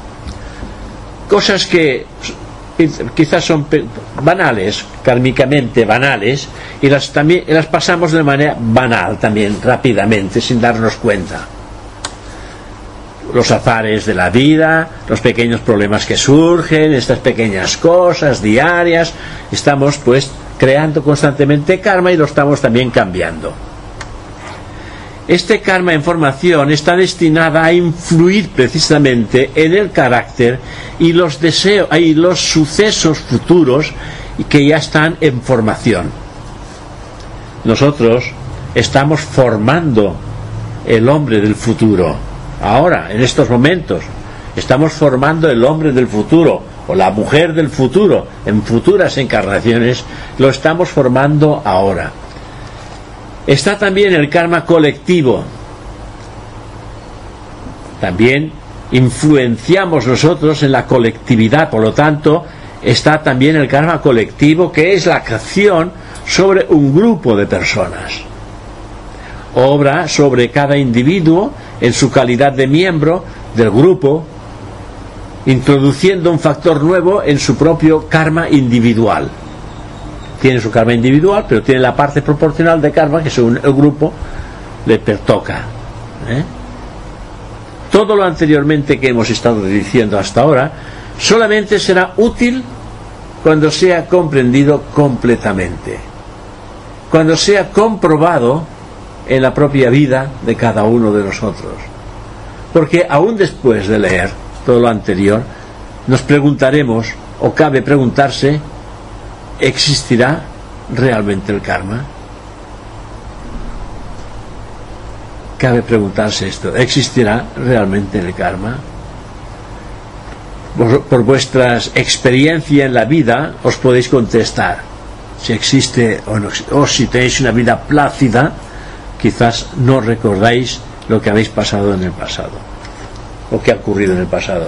Cosas que quizás son banales, kármicamente banales, y las pasamos de manera banal también, rápidamente, sin darnos cuenta. Los azares de la vida, los pequeños problemas que surgen, estas pequeñas cosas diarias, estamos pues creando constantemente karma y lo estamos también cambiando. Este karma en formación está destinada a influir precisamente en el carácter y los deseos y los sucesos futuros que ya están en formación. Nosotros estamos formando el hombre del futuro. Ahora, en estos momentos, estamos formando el hombre del futuro o la mujer del futuro. En futuras encarnaciones lo estamos formando ahora. Está también el karma colectivo. También influenciamos nosotros en la colectividad, por lo tanto está también el karma colectivo, que es la acción sobre un grupo de personas. Obra sobre cada individuo en su calidad de miembro del grupo, introduciendo un factor nuevo en su propio karma individual. Tiene su karma individual, pero tiene la parte proporcional de karma que según el grupo le pertoca. Todo lo anteriormente que hemos estado diciendo hasta ahora solamente será útil cuando sea comprendido completamente, cuando sea comprobado en la propia vida de cada uno de nosotros. Porque aún después de leer todo lo anterior, nos preguntaremos, o cabe preguntarse, ¿existirá realmente el karma? Cabe preguntarse esto, ¿existirá realmente el karma? Por vuestras experiencias en la vida os podéis contestar si existe o no, o si tenéis una vida plácida, quizás no recordáis lo que habéis pasado en el pasado, lo que ha ocurrido en el pasado.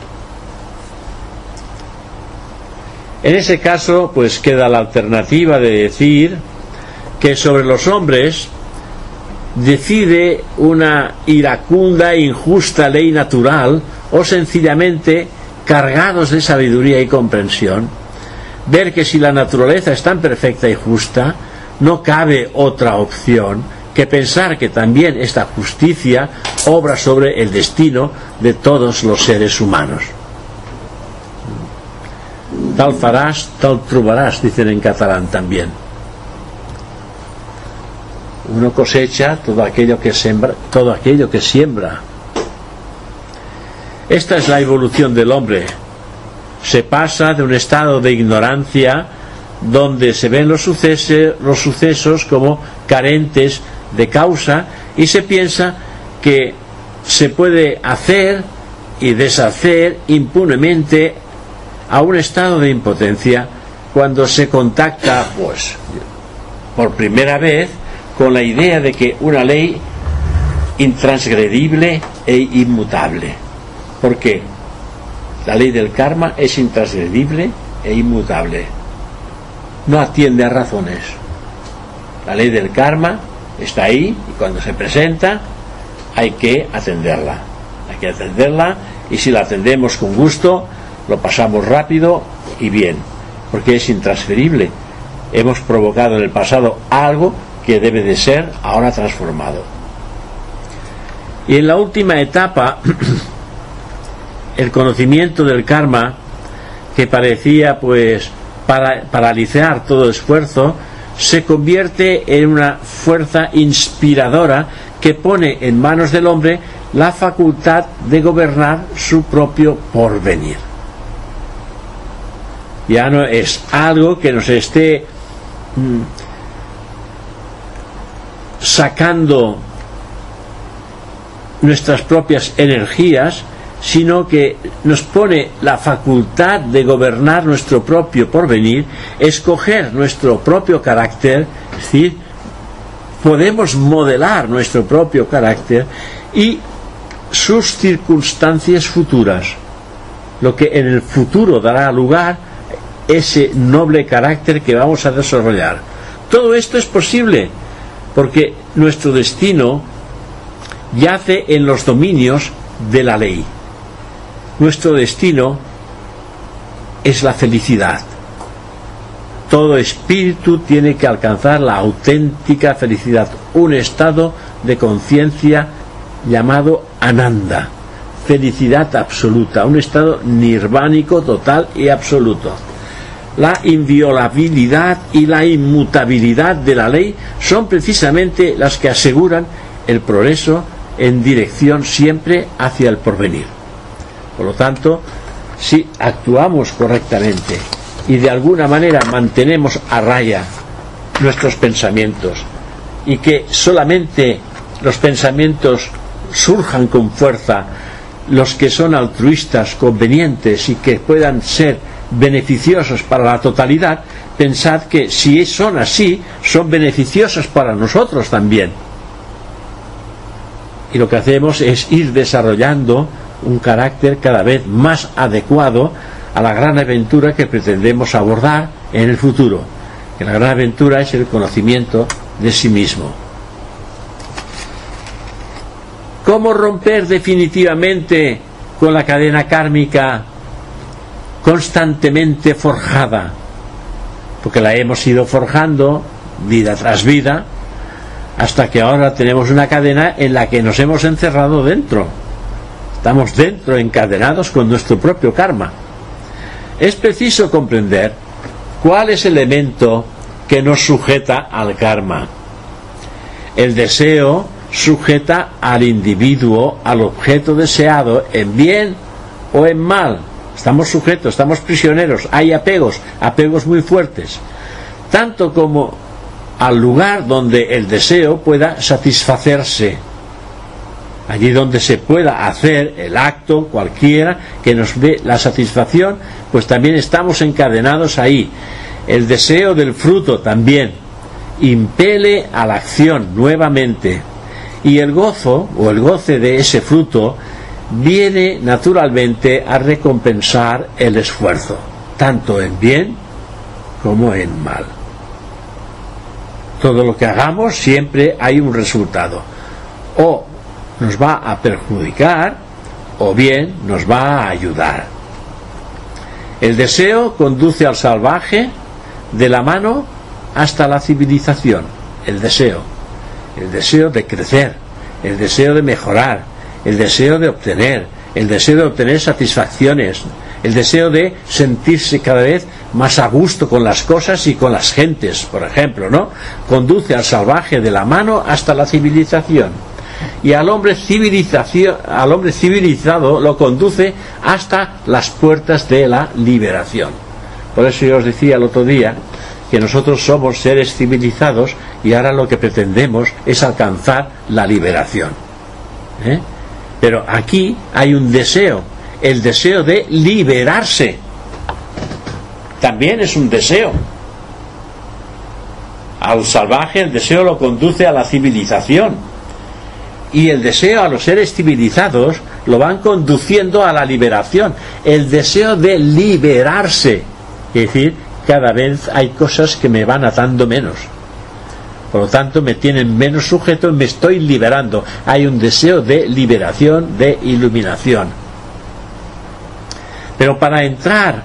En ese caso, pues queda la alternativa de decir que sobre los hombres decide una iracunda e injusta ley natural, o sencillamente, cargados de sabiduría y comprensión, ver que si la naturaleza es tan perfecta y justa, no cabe otra opción que pensar que también esta justicia obra sobre el destino de todos los seres humanos. Tal farás, tal trobarás, dicen en catalán también. Uno cosecha todo aquello que siembra. Esta es la evolución del hombre. Se pasa de un estado de ignorancia donde se ven los sucesos como carentes de causa, y se piensa que se puede hacer y deshacer impunemente, a un estado de impotencia cuando se contacta, pues, por primera vez con la idea de que una ley intransgredible e inmutable. Porque la ley del karma es intransgredible e inmutable. No atiende a razones. La ley del karma está ahí y cuando se presenta hay que atenderla. Hay que atenderla, y si la atendemos con gusto, lo pasamos rápido y bien, porque es intransferible. Hemos provocado en el pasado algo que debe de ser ahora transformado. Y en la última etapa, el conocimiento del karma, que parecía pues paralizar todo esfuerzo, se convierte en una fuerza inspiradora que pone en manos del hombre la facultad de gobernar su propio porvenir. Ya no es algo que nos esté sacando nuestras propias energías, sino que nos pone la facultad de gobernar nuestro propio porvenir, escoger nuestro propio carácter, es decir, podemos modelar nuestro propio carácter y sus circunstancias futuras, lo que en el futuro dará lugar ese noble carácter que vamos a desarrollar. Todo esto es posible porque nuestro destino yace en los dominios de la ley. Nuestro destino es la felicidad. Todo espíritu tiene que alcanzar la auténtica felicidad, un estado de conciencia llamado Ananda, felicidad absoluta, un estado nirvánico total y absoluto. La inviolabilidad y la inmutabilidad de la ley son precisamente las que aseguran el progreso en dirección siempre hacia el porvenir. Por lo tanto, si actuamos correctamente y de alguna manera mantenemos a raya nuestros pensamientos, y que solamente los pensamientos surjan con fuerza, los que son altruistas, convenientes y que puedan ser beneficiosos para la totalidad, pensad que si son así, son beneficiosos para nosotros también. Y lo que hacemos es ir desarrollando un carácter cada vez más adecuado a la gran aventura que pretendemos abordar en el futuro, que la gran aventura es el conocimiento de sí mismo. ¿Cómo romper definitivamente con la cadena kármica constantemente forjada? Porque la hemos ido forjando vida tras vida hasta que ahora tenemos una cadena en la que nos hemos encerrado dentro. Estamos dentro, encadenados con nuestro propio karma. Es preciso comprender cuál es el elemento que nos sujeta al karma. El deseo sujeta al individuo, al objeto deseado, en bien o en mal. Estamos sujetos, estamos prisioneros, hay apegos muy fuertes, tanto como al lugar donde el deseo pueda satisfacerse, allí donde se pueda hacer el acto cualquiera que nos dé la satisfacción, pues también estamos encadenados ahí. El deseo del fruto también impele a la acción nuevamente, y el gozo o el goce de ese fruto viene naturalmente a recompensar el esfuerzo, tanto en bien como en mal. Todo lo que hagamos siempre hay un resultado, o nos va a perjudicar o bien nos va a ayudar. El deseo conduce al salvaje de la mano hasta la civilización. El deseo de crecer, el deseo de mejorar, el deseo de obtener satisfacciones, el deseo de sentirse cada vez más a gusto con las cosas y con las gentes, por ejemplo, ¿no? Conduce al salvaje de la mano hasta la civilización, y al hombre civilizado lo conduce hasta las puertas de la liberación. Por eso yo os decía el otro día que nosotros somos seres civilizados y ahora lo que pretendemos es alcanzar la liberación, Pero aquí hay un deseo, el deseo de liberarse. También es un deseo. Al salvaje el deseo lo conduce a la civilización, y el deseo a los seres civilizados lo van conduciendo a la liberación. El deseo de liberarse, es decir, cada vez hay cosas que me van atando menos, por lo tanto me tienen menos sujeto y me estoy liberando. Hay un deseo de liberación, de iluminación. Pero para entrar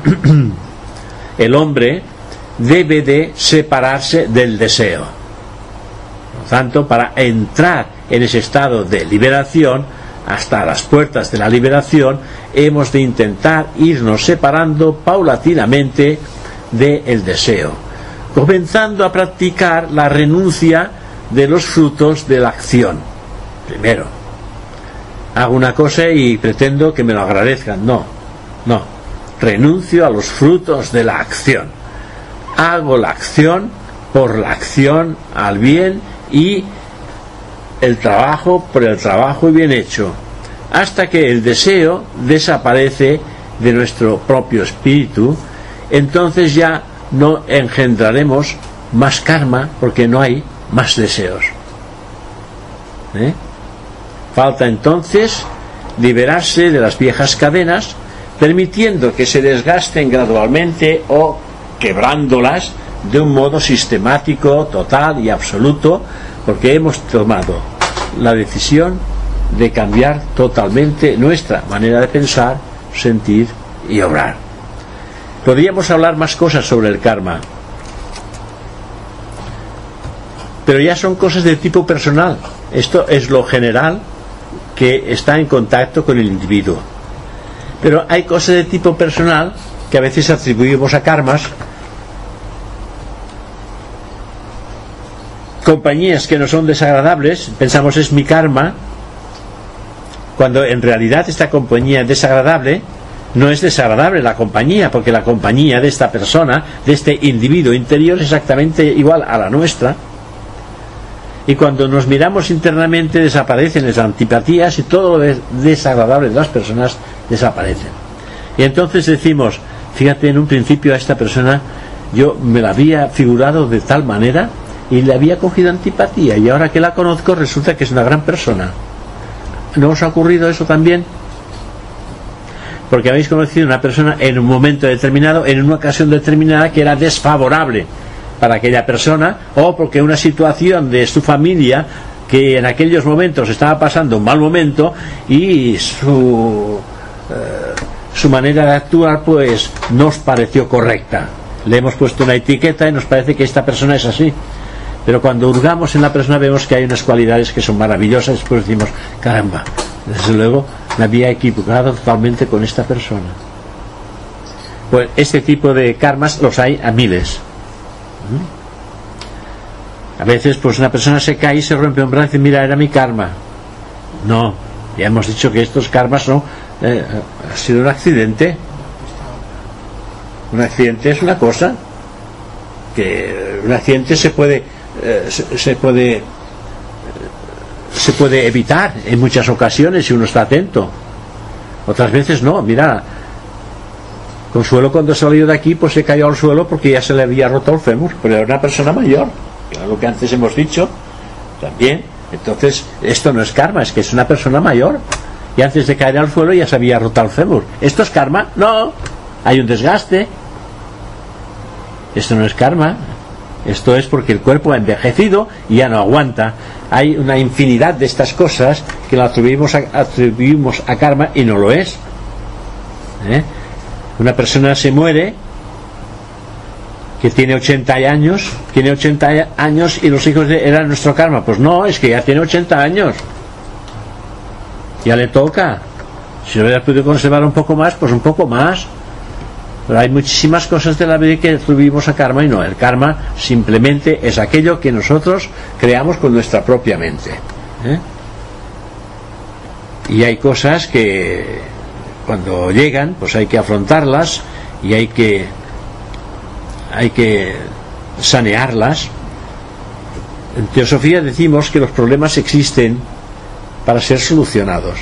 el hombre debe de separarse del deseo. Por lo tanto, para entrar en ese estado de liberación, hasta las puertas de la liberación, hemos de intentar irnos separando paulatinamente del deseo, comenzando a practicar la renuncia de los frutos de la acción. Primero, hago una cosa y pretendo que me lo agradezcan. No, renuncio a los frutos de la acción. Hago la acción por la acción, al bien, y el trabajo por el trabajo bien hecho, hasta que el deseo desaparece de nuestro propio espíritu. Entonces ya no engendraremos más karma, porque no hay más deseos. Falta entonces liberarse de las viejas cadenas, permitiendo que se desgasten gradualmente o quebrándolas de un modo sistemático, total y absoluto, porque hemos tomado la decisión de cambiar totalmente nuestra manera de pensar, sentir y obrar. Podríamos hablar más cosas sobre el karma, pero ya son cosas de tipo personal. Esto es lo general que está en contacto con el individuo. Pero hay cosas de tipo personal que a veces atribuimos a karmas. Compañías que no son desagradables, pensamos es mi karma, cuando en realidad esta compañía es desagradable. No es desagradable la compañía, porque la compañía de esta persona, de este individuo interior, es exactamente igual a la nuestra. Y cuando nos miramos internamente desaparecen las antipatías y todo lo desagradable de las personas desaparecen. Y entonces decimos, fíjate, en un principio a esta persona yo me la había figurado de tal manera y le había cogido antipatía, y ahora que la conozco resulta que es una gran persona. ¿No os ha ocurrido eso también? Porque habéis conocido una persona en un momento determinado, en una ocasión determinada, que era desfavorable para aquella persona, o porque una situación de su familia que en aquellos momentos estaba pasando un mal momento y su manera de actuar pues nos pareció correcta. Le hemos puesto una etiqueta y nos parece que esta persona es así. Pero cuando hurgamos en la persona vemos que hay unas cualidades que son maravillosas, y después decimos, caramba, desde luego me había equivocado totalmente con esta persona. Pues este tipo de karmas los hay a miles. A veces pues una persona se cae y se rompe un brazo y dice, mira, era mi karma. No, ya hemos dicho que estos karmas no, ha sido un accidente. Un accidente es una cosa que un accidente se puede evitar en muchas ocasiones si uno está atento. Otras veces no. Mira, Consuelo cuando salió de aquí pues se cayó al suelo porque ya se le había roto el fémur, pero era una persona mayor, lo que antes hemos dicho también. Entonces esto no es karma, es que es una persona mayor y antes de caer al suelo ya se había roto el fémur. ¿Esto es karma? No, hay un desgaste. Esto no es karma. Esto es porque el cuerpo ha envejecido y ya no aguanta. Hay una infinidad de estas cosas que lo atribuimos a karma y no lo es. Una persona se muere que tiene 80 años y los hijos eran nuestro karma. Pues no, es que ya tiene 80 años, ya le toca. Si lo hubiera podido conservar un poco más, pues un poco más. Pero hay muchísimas cosas de la vida que atribuimos a karma y no. El karma simplemente es aquello que nosotros creamos con nuestra propia mente. Y hay cosas que cuando llegan pues hay que afrontarlas y hay que sanearlas. En teosofía decimos que los problemas existen para ser solucionados.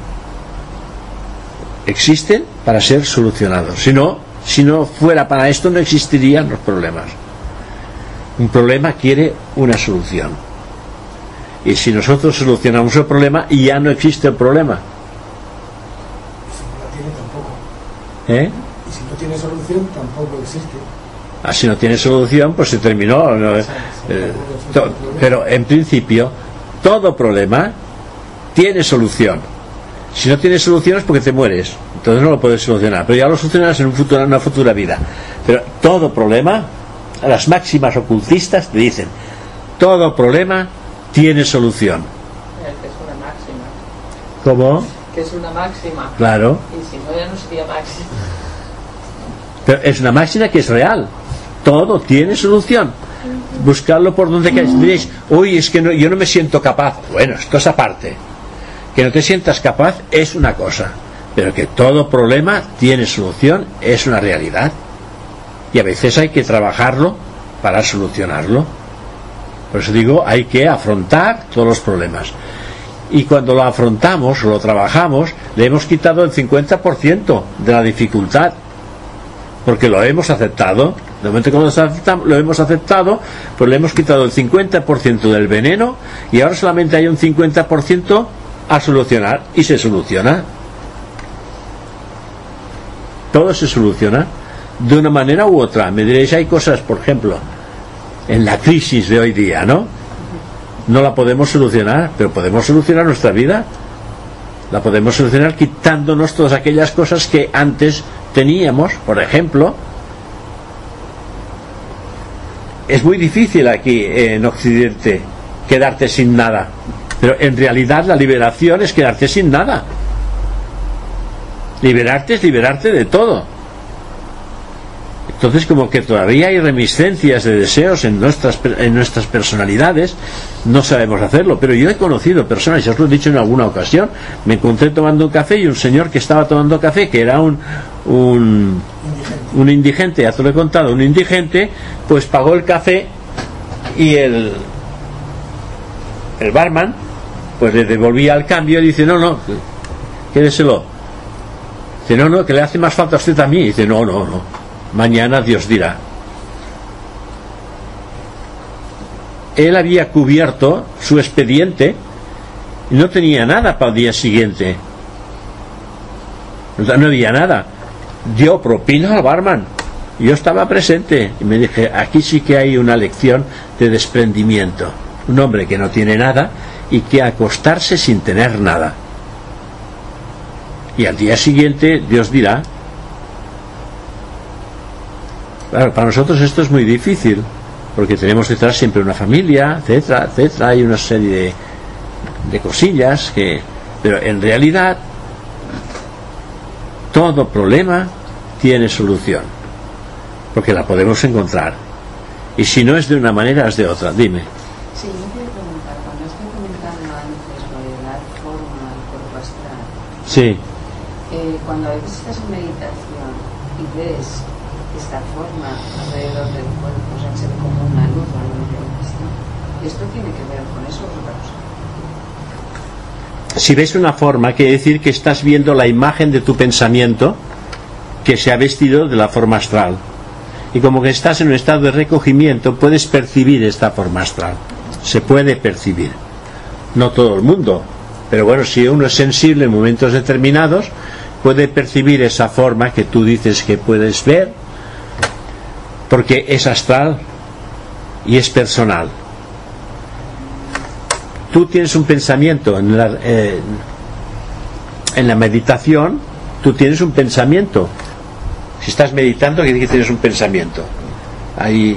Existen para ser solucionados. Si no fuera para esto no existirían los problemas. Un problema quiere una solución. Y si nosotros solucionamos el problema, ya no existe el problema. Y si no tiene solución, tampoco existe. Si no tiene solución, pues se terminó. Pero en principio, todo problema tiene solución. Si no tiene solución es porque te mueres, entonces no lo puedes solucionar, pero ya lo solucionarás en una futura vida. Pero todo problema, las máximas ocultistas te dicen, todo problema tiene solución. Es una máxima. ¿Cómo? Que es una máxima. Claro. Y si no, ya no sería máxima. Pero es una máxima que es real. Todo tiene solución. Buscarlo por donde queráis. Diréis, uy, es que yo no me siento capaz. Bueno, esto es aparte. Que no te sientas capaz es una cosa, pero que todo problema tiene solución es una realidad. Y a veces hay que trabajarlo para solucionarlo. Por eso digo, hay que afrontar todos los problemas. Y cuando lo afrontamos o lo trabajamos, le hemos quitado el 50% de la dificultad, porque lo hemos aceptado. De momento que lo hemos aceptado, pues le hemos quitado el 50% del veneno y ahora solamente hay un 50% a solucionar, y se soluciona. Todo se soluciona de una manera u otra. Me diréis, hay cosas, por ejemplo, en la crisis de hoy día, no la podemos solucionar, pero podemos solucionar nuestra vida. La podemos solucionar quitándonos todas aquellas cosas que antes teníamos. Por ejemplo, es muy difícil aquí en Occidente quedarte sin nada, pero en realidad la liberación es quedarte sin nada. Liberarte es liberarte de todo. Entonces, como que todavía hay reminiscencias de deseos en nuestras personalidades, no sabemos hacerlo. Pero yo he conocido personas, ya os lo he dicho en alguna ocasión, me encontré tomando un café y un señor que estaba tomando café, que era un indigente, ya te lo he contado, un indigente, pues pagó el café y el barman pues le devolvía el cambio y dice, no, quédeselo. Dice, no, que le hace más falta a usted a mí. Dice, no, mañana Dios dirá. Él había cubierto su expediente y no tenía nada para el día siguiente. No había nada. Dio propina al barman. Yo estaba presente y me dije, aquí sí que hay una lección de desprendimiento. Un hombre que no tiene nada y que acostarse sin tener nada. Y al día siguiente Dios dirá. Claro, para nosotros esto es muy difícil, porque tenemos detrás siempre una familia, etcétera, hay una serie de cosillas que... Pero en realidad todo problema tiene solución, porque la podemos encontrar, y si no es de una manera es de otra. Dime. Sí, yo quiero preguntar, cuando estoy comentando antes lo de dar forma al cuerpo astral, Sí. Cuando a veces estás en meditación y ves esta forma alrededor del cuerpo, o sea, se ve como una luz o algo así, ¿esto tiene que ver con eso o otra cosa? Si ves una forma, quiere decir que estás viendo la imagen de tu pensamiento que se ha vestido de la forma astral, y como que estás en un estado de recogimiento, puedes percibir esta forma astral. Se puede percibir, no todo el mundo, pero bueno, si uno es sensible en momentos determinados, puede percibir esa forma que tú dices que puedes ver, porque es astral y es personal. Tú tienes un pensamiento en la meditación, tú tienes un pensamiento. Si estás meditando, quiere decir que tienes un pensamiento. Hay,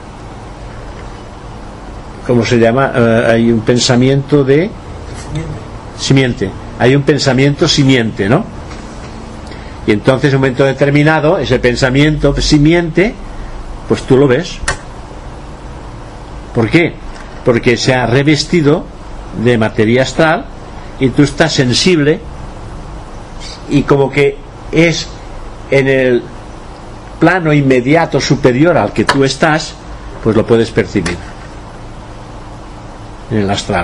¿cómo se llama? Hay un pensamiento de simiente. Hay un pensamiento simiente, ¿no? Y entonces en un momento determinado ese pensamiento simiente, pues tú lo ves. ¿Por qué? Porque se ha revestido de materia astral y tú estás sensible, y como que es en el plano inmediato superior al que tú estás, pues lo puedes percibir en el astral.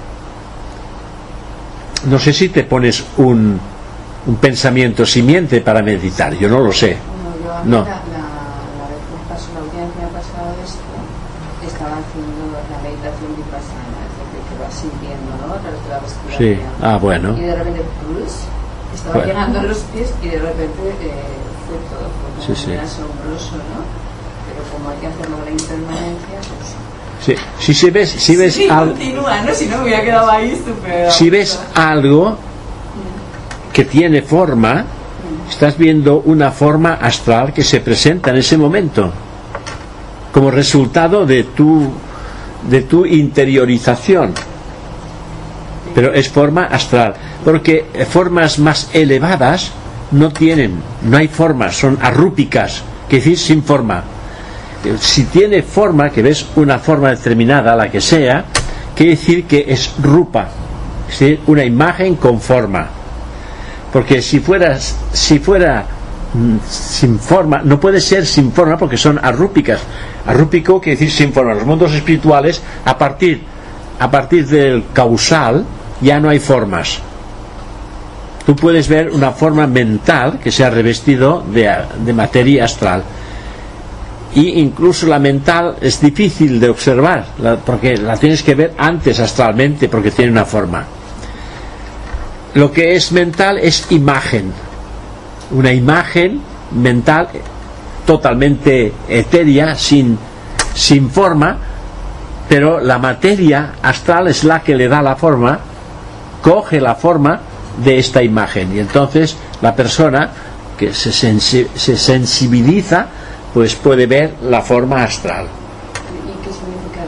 No sé si te pones un pensamiento simiente para meditar, yo no lo sé. No, No. la vez que pasó, la última vez que me ha pasado esto, estaba haciendo la meditación vipassana, es decir, que vas sintiendo, ¿no? A través de la respiración. Sí, bueno. Y de repente, estaba Bueno. llegando a los pies y de repente fue todo, fue como Sí. muy asombroso, ¿no? Pero como hay que hacerlo con la impermanencia, pues... Sí. Si ves sí, algo, continúa, ¿no? Si no me hubiera quedado ahí súper... si ves algo que tiene forma, estás viendo una forma astral que se presenta en ese momento como resultado de tu interiorización, pero es forma astral, porque formas más elevadas no hay formas, son arrúpicas, que decir sin forma. Si tiene forma, que ves una forma determinada, la que sea, quiere decir que es rupa, es decir, una imagen con forma. Porque si fuera sin forma, no puede ser sin forma, porque son arrúpicas. Arrúpico quiere decir sin forma. En los mundos espirituales, a partir del causal, ya no hay formas. Tú puedes ver una forma mental que se ha revestido de materia astral. Y incluso la mental es difícil de observar, porque la tienes que ver antes astralmente, porque tiene una forma. Lo que es mental es imagen, una imagen mental totalmente etérea, sin forma, pero la materia astral es la que le da la forma, coge la forma de esta imagen, y entonces la persona que se sensibiliza, pues puede ver la forma astral. ¿Y qué significado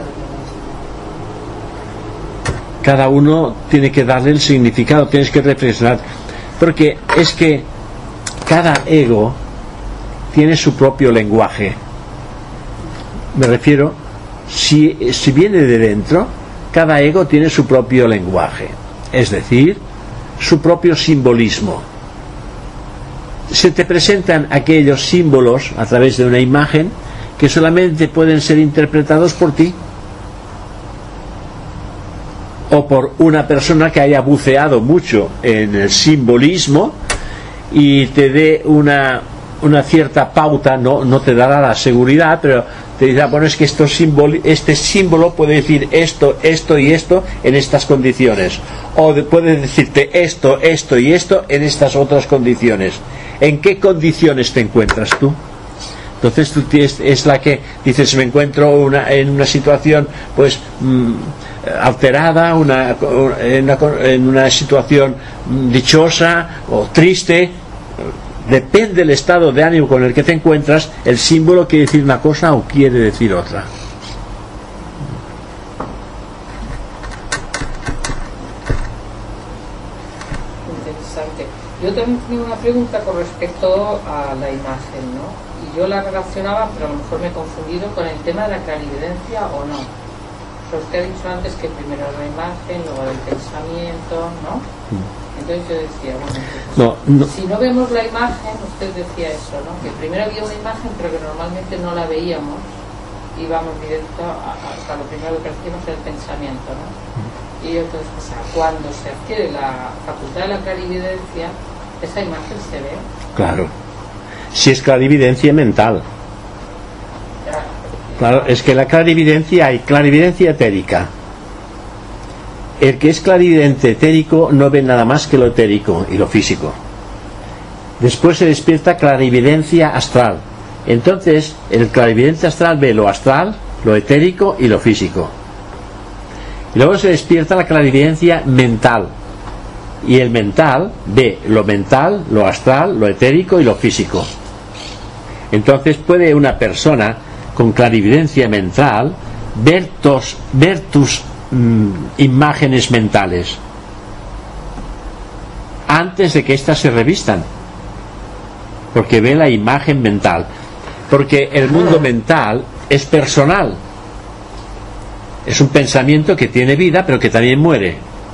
tiene eso? Cada uno tiene que darle el significado, tienes que reflexionar, porque es que cada ego tiene su propio lenguaje. Me refiero, si viene de dentro, cada ego tiene su propio lenguaje, es decir, su propio simbolismo. Se te presentan aquellos símbolos a través de una imagen que solamente pueden ser interpretados por ti. o por una persona que haya buceado mucho en el simbolismo y te dé una cierta pauta, no te dará la seguridad, pero te dirá, bueno, es que este símbolo puede decir esto y esto en estas condiciones, o puede decirte esto y esto en estas otras condiciones. ¿En qué condiciones te encuentras tú? Entonces tú es la que dices, me encuentro en una situación pues alterada, en una situación dichosa o triste. Depende del estado de ánimo con el que te encuentras, el símbolo quiere decir una cosa o quiere decir otra. Interesante. Yo también tenía una pregunta con respecto a la imagen, ¿no? Y yo la relacionaba, pero a lo mejor me he confundido con el tema de la clarividencia o no. O sea, usted ha dicho antes que primero la imagen, luego el pensamiento, ¿no? Entonces yo decía, bueno, si no vemos la imagen, usted decía eso, ¿no? Que primero había una imagen, pero que normalmente no la veíamos, íbamos directo hasta lo primero que hacíamos el pensamiento, ¿no? Y entonces, o sea, cuando se adquiere la facultad de la clarividencia, esa imagen se ve. Claro, si es clarividencia mental. Claro, es que la clarividencia hay clarividencia etérica. El que es clarividente etérico no ve nada más que lo etérico y lo físico. Después se despierta clarividencia astral. Entonces el clarividente astral ve lo astral, lo etérico y lo físico. Y luego se despierta la clarividencia mental. Y el mental ve lo mental, lo astral, lo etérico y lo físico. Entonces puede una persona con clarividencia mental ver tus imágenes mentales antes de que éstas se revistan, porque ve la imagen mental, porque el mundo mental es personal, es un pensamiento que tiene vida pero que también muere.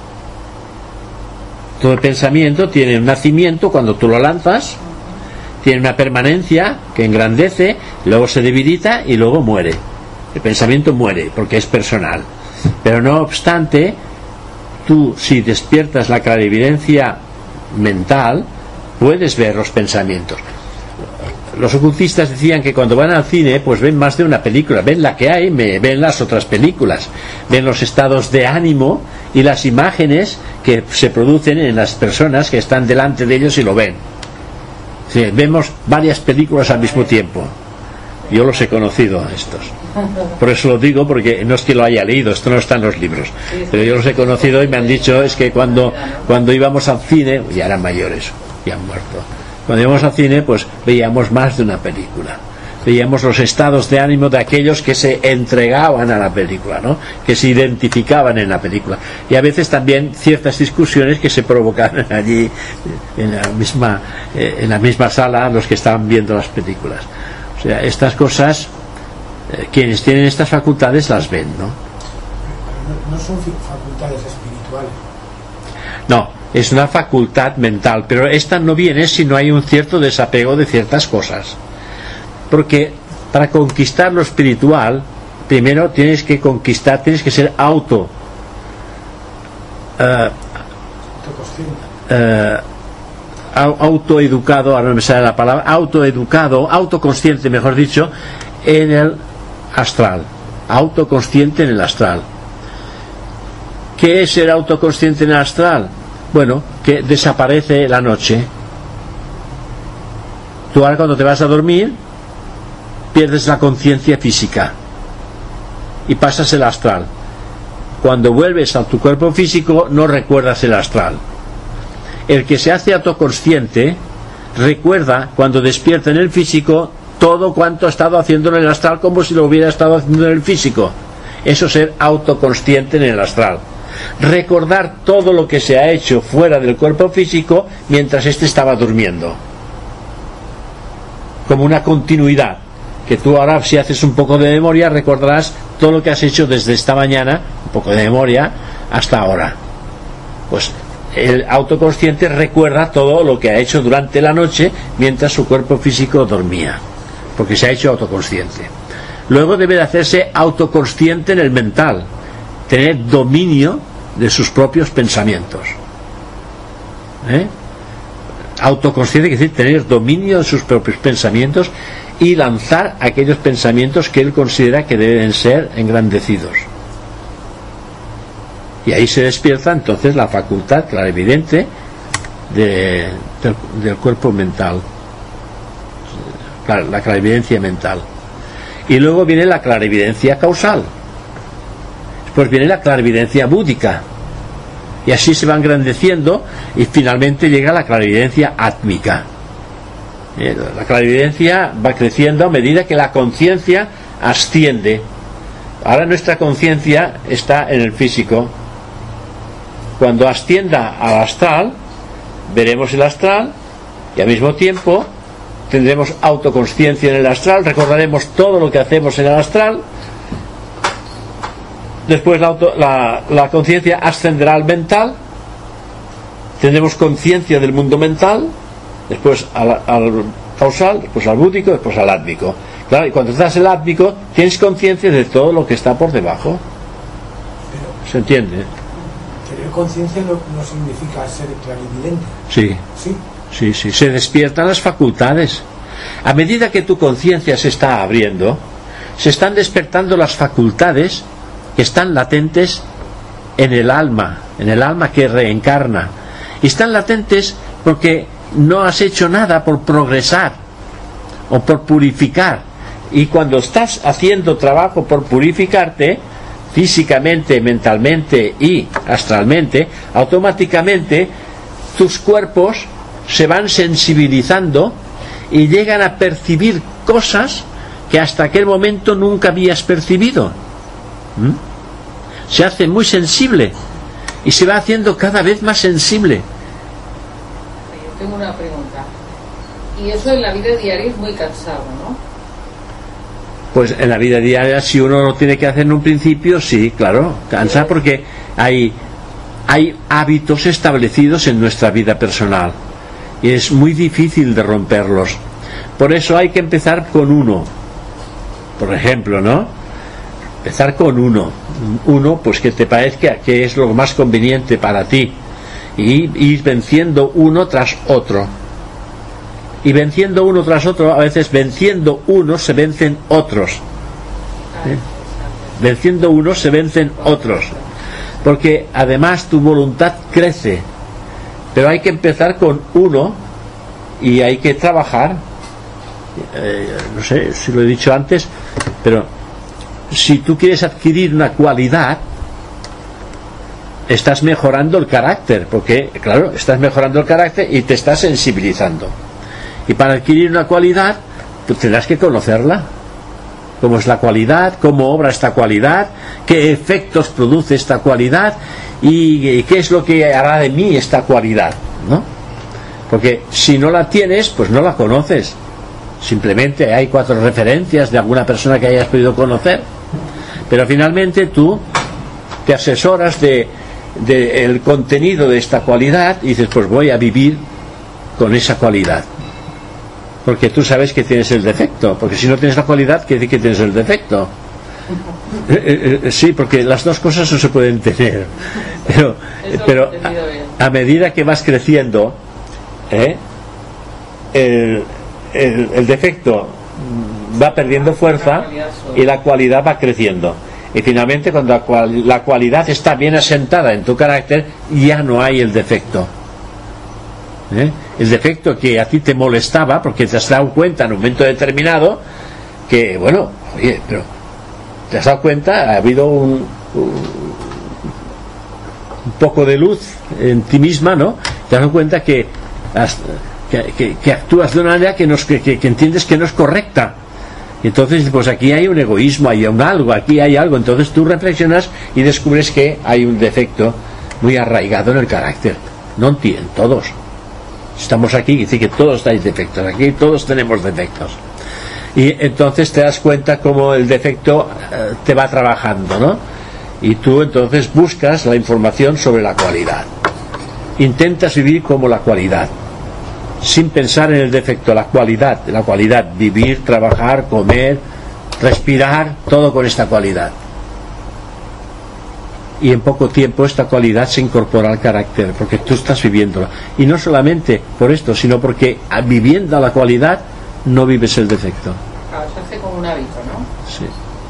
Todo el pensamiento tiene un nacimiento cuando tú lo lanzas, tiene una permanencia que engrandece, luego se debilita y luego muere. El pensamiento muere porque es personal. Pero no obstante, tú, si despiertas la clarividencia mental, puedes ver los pensamientos. Los ocultistas decían que cuando van al cine, pues ven más de una película, ven la que hay, ven las otras películas, ven los estados de ánimo y las imágenes que se producen en las personas que están delante de ellos y lo ven. Sí, vemos varias películas al mismo tiempo. Yo los he conocido a estos. Por eso lo digo, porque no es que lo haya leído, esto no está en los libros, pero yo los he conocido y me han dicho es que cuando íbamos al cine, ya eran mayores, ya han muerto, cuando íbamos al cine pues veíamos más de una película, veíamos los estados de ánimo de aquellos que se entregaban a la película, ¿no? Que se identificaban en la película, y a veces también ciertas discusiones que se provocaban allí en la misma sala los que estaban viendo las películas. O sea, estas cosas, quienes tienen estas facultades las ven, ¿no? No son facultades espirituales. No, es una facultad mental, pero esta no viene si no hay un cierto desapego de ciertas cosas. Porque para conquistar lo espiritual, primero tienes que ser autoeducado, ahora no me sale la palabra, autoconsciente, mejor dicho, en el astral, autoconsciente en el astral. ¿Qué es ser autoconsciente en el astral? Bueno, que desaparece la noche. Tú ahora cuando te vas a dormir pierdes la conciencia física y pasas el astral. Cuando vuelves a tu cuerpo físico no recuerdas el astral. El que se hace autoconsciente recuerda cuando despierta en el físico todo cuanto ha estado haciendo en el astral, como si lo hubiera estado haciendo en el físico. Eso es ser autoconsciente en el astral. Recordar todo lo que se ha hecho fuera del cuerpo físico mientras éste estaba durmiendo, como una continuidad, que tú ahora, si haces un poco de memoria, recordarás todo lo que has hecho desde esta mañana, un poco de memoria, hasta ahora. Pues el autoconsciente recuerda todo lo que ha hecho durante la noche mientras su cuerpo físico dormía, porque se ha hecho autoconsciente. Luego debe de hacerse autoconsciente en el mental, tener dominio de sus propios pensamientos. Autoconsciencia quiere decir tener dominio de sus propios pensamientos y lanzar aquellos pensamientos que él considera que deben ser engrandecidos. Y ahí se despierta entonces la facultad clarividente del cuerpo mental, la clarividencia mental. Y luego viene la clarividencia causal, después viene la clarividencia búdica, y así se va engrandeciendo y finalmente llega la clarividencia átmica. La clarividencia va creciendo a medida que la conciencia asciende. Ahora nuestra conciencia está en el físico. Cuando ascienda al astral, veremos el astral y al mismo tiempo tendremos autoconsciencia en el astral, recordaremos todo lo que hacemos en el astral. Después la conciencia ascenderá al mental, tendremos conciencia del mundo mental, después al causal, después al búdico, después al átmico. Claro, y cuando estás en el átmico tienes conciencia de todo lo que está por debajo. ¿Se entiende? Tener conciencia no significa ser clarividente. Sí. ¿Sí? Sí, se despiertan las facultades. A medida que tu conciencia se está abriendo, se están despertando las facultades que están latentes en el alma que reencarna. Y están latentes porque no has hecho nada por progresar o por purificar. Y cuando estás haciendo trabajo por purificarte, físicamente, mentalmente y astralmente, automáticamente tus cuerpos se van sensibilizando y llegan a percibir cosas que hasta aquel momento nunca habías percibido. Se hace muy sensible y se va haciendo cada vez más sensible. Yo tengo una pregunta. Y eso en la vida diaria es muy cansado, ¿no? Pues en la vida diaria, si uno lo tiene que hacer en un principio, sí, claro, cansa, porque hay hábitos establecidos en nuestra vida personal y es muy difícil de romperlos. Por eso hay que empezar con uno, por ejemplo, ¿no? Empezar con uno, pues que te parezca que es lo más conveniente para ti, y ir venciendo uno tras otro. Y venciendo uno tras otro, a veces venciendo uno se vencen otros. Venciendo uno se vencen otros. Porque además tu voluntad crece. Pero hay que empezar con uno y hay que trabajar. No sé si lo he dicho antes, pero si tú quieres adquirir una cualidad, estás mejorando el carácter, porque claro, estás mejorando el carácter y te estás sensibilizando. Y para adquirir una cualidad, pues tendrás que conocerla. Cómo es la cualidad, cómo obra esta cualidad, qué efectos produce esta cualidad y qué es lo que hará de mí esta cualidad, ¿no? Porque si no la tienes, pues no la conoces. Simplemente hay 4 referencias de alguna persona que hayas podido conocer. Pero finalmente tú te asesoras el contenido de esta cualidad y dices, pues voy a vivir con esa cualidad. Porque tú sabes que tienes el defecto, porque si no tienes la cualidad, quiere decir que tienes el defecto. Sí, porque las dos cosas no se pueden tener. Pero a medida que vas creciendo, el defecto va perdiendo fuerza y la cualidad va creciendo. Y finalmente, cuando la cualidad está bien asentada en tu carácter, ya no hay el defecto. El defecto que a ti te molestaba porque te has dado cuenta en un momento determinado que, bueno, oye, pero te has dado cuenta, ha habido un poco de luz en ti misma, ¿no? Te has dado cuenta que actúas de una manera que entiendes que no es correcta. Y entonces, pues aquí hay un egoísmo, hay un algo, aquí hay algo. Entonces tú reflexionas y descubres que hay un defecto muy arraigado en el carácter. No en ti, en todos. Estamos aquí, dice que todos estáis defectos, aquí todos tenemos defectos. Y entonces te das cuenta cómo el defecto te va trabajando, ¿no? Y tú entonces buscas la información sobre la cualidad. Intentas vivir como la cualidad, sin pensar en el defecto, la cualidad, vivir, trabajar, comer, respirar, todo con esta cualidad. y en poco tiempo esta cualidad se incorpora al carácter, porque tú estás viviéndola. Y no solamente por esto, sino porque viviendo la cualidad no vives el defecto. Claro, se hace como un hábito, ¿no? Sí.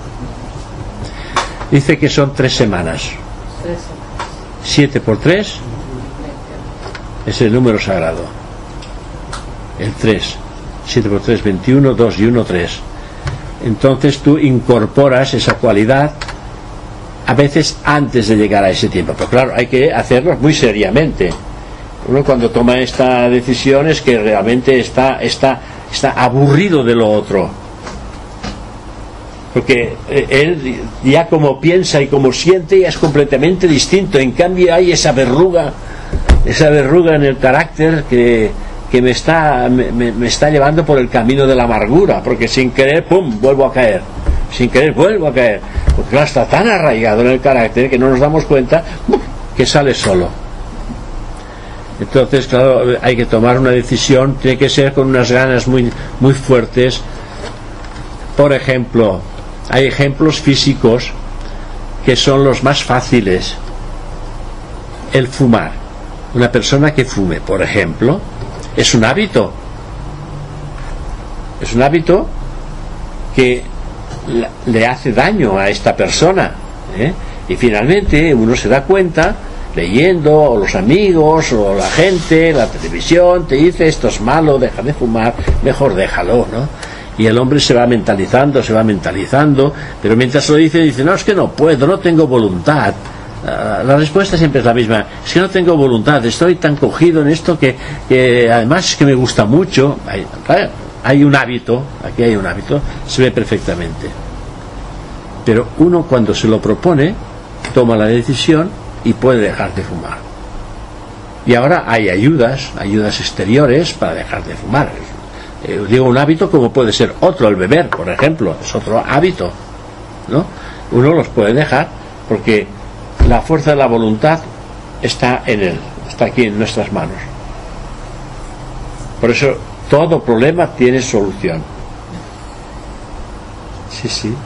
Dice que son 3 semanas. 3 semanas. 7 por 3 es el número sagrado. El 3. 7 por 3, 21, 2 y 1, 3. Entonces tú incorporas esa cualidad a veces antes de llegar a ese tiempo. Pero claro, hay que hacerlo muy seriamente. Uno cuando toma esta decisión es que realmente está aburrido de lo otro. Porque él ya como piensa y como siente ya es completamente distinto. En cambio hay esa verruga en el carácter que me está llevando por el camino de la amargura, porque sin querer, ¡pum!, vuelvo a caer. Sin querer, vuelvo a caer. Porque claro, está tan arraigado en el carácter que no nos damos cuenta que sale solo. Entonces, claro, hay que tomar una decisión, tiene que ser con unas ganas muy, muy fuertes. Por ejemplo, hay ejemplos físicos que son los más fáciles. El fumar. Una persona que fume, por ejemplo, es un hábito. Es un hábito que le hace daño a esta persona, ¿eh? Y finalmente uno se da cuenta leyendo, o los amigos, o la gente, la televisión te dice esto es malo, deja de fumar, mejor déjalo, ¿no? Y el hombre se va mentalizando, pero mientras lo dice no, es que no puedo, no tengo voluntad. La respuesta siempre es la misma, es que no tengo voluntad, estoy tan cogido en esto que además es que me gusta mucho. Hay un hábito, aquí hay un hábito, se ve perfectamente. Pero uno cuando se lo propone, toma la decisión y puede dejar de fumar. Y ahora hay ayudas exteriores para dejar de fumar. Digo un hábito como puede ser otro, el beber, por ejemplo, es otro hábito, ¿no? Uno los puede dejar porque la fuerza de la voluntad está en él, está aquí en nuestras manos. Por eso todo problema tiene solución. Sí.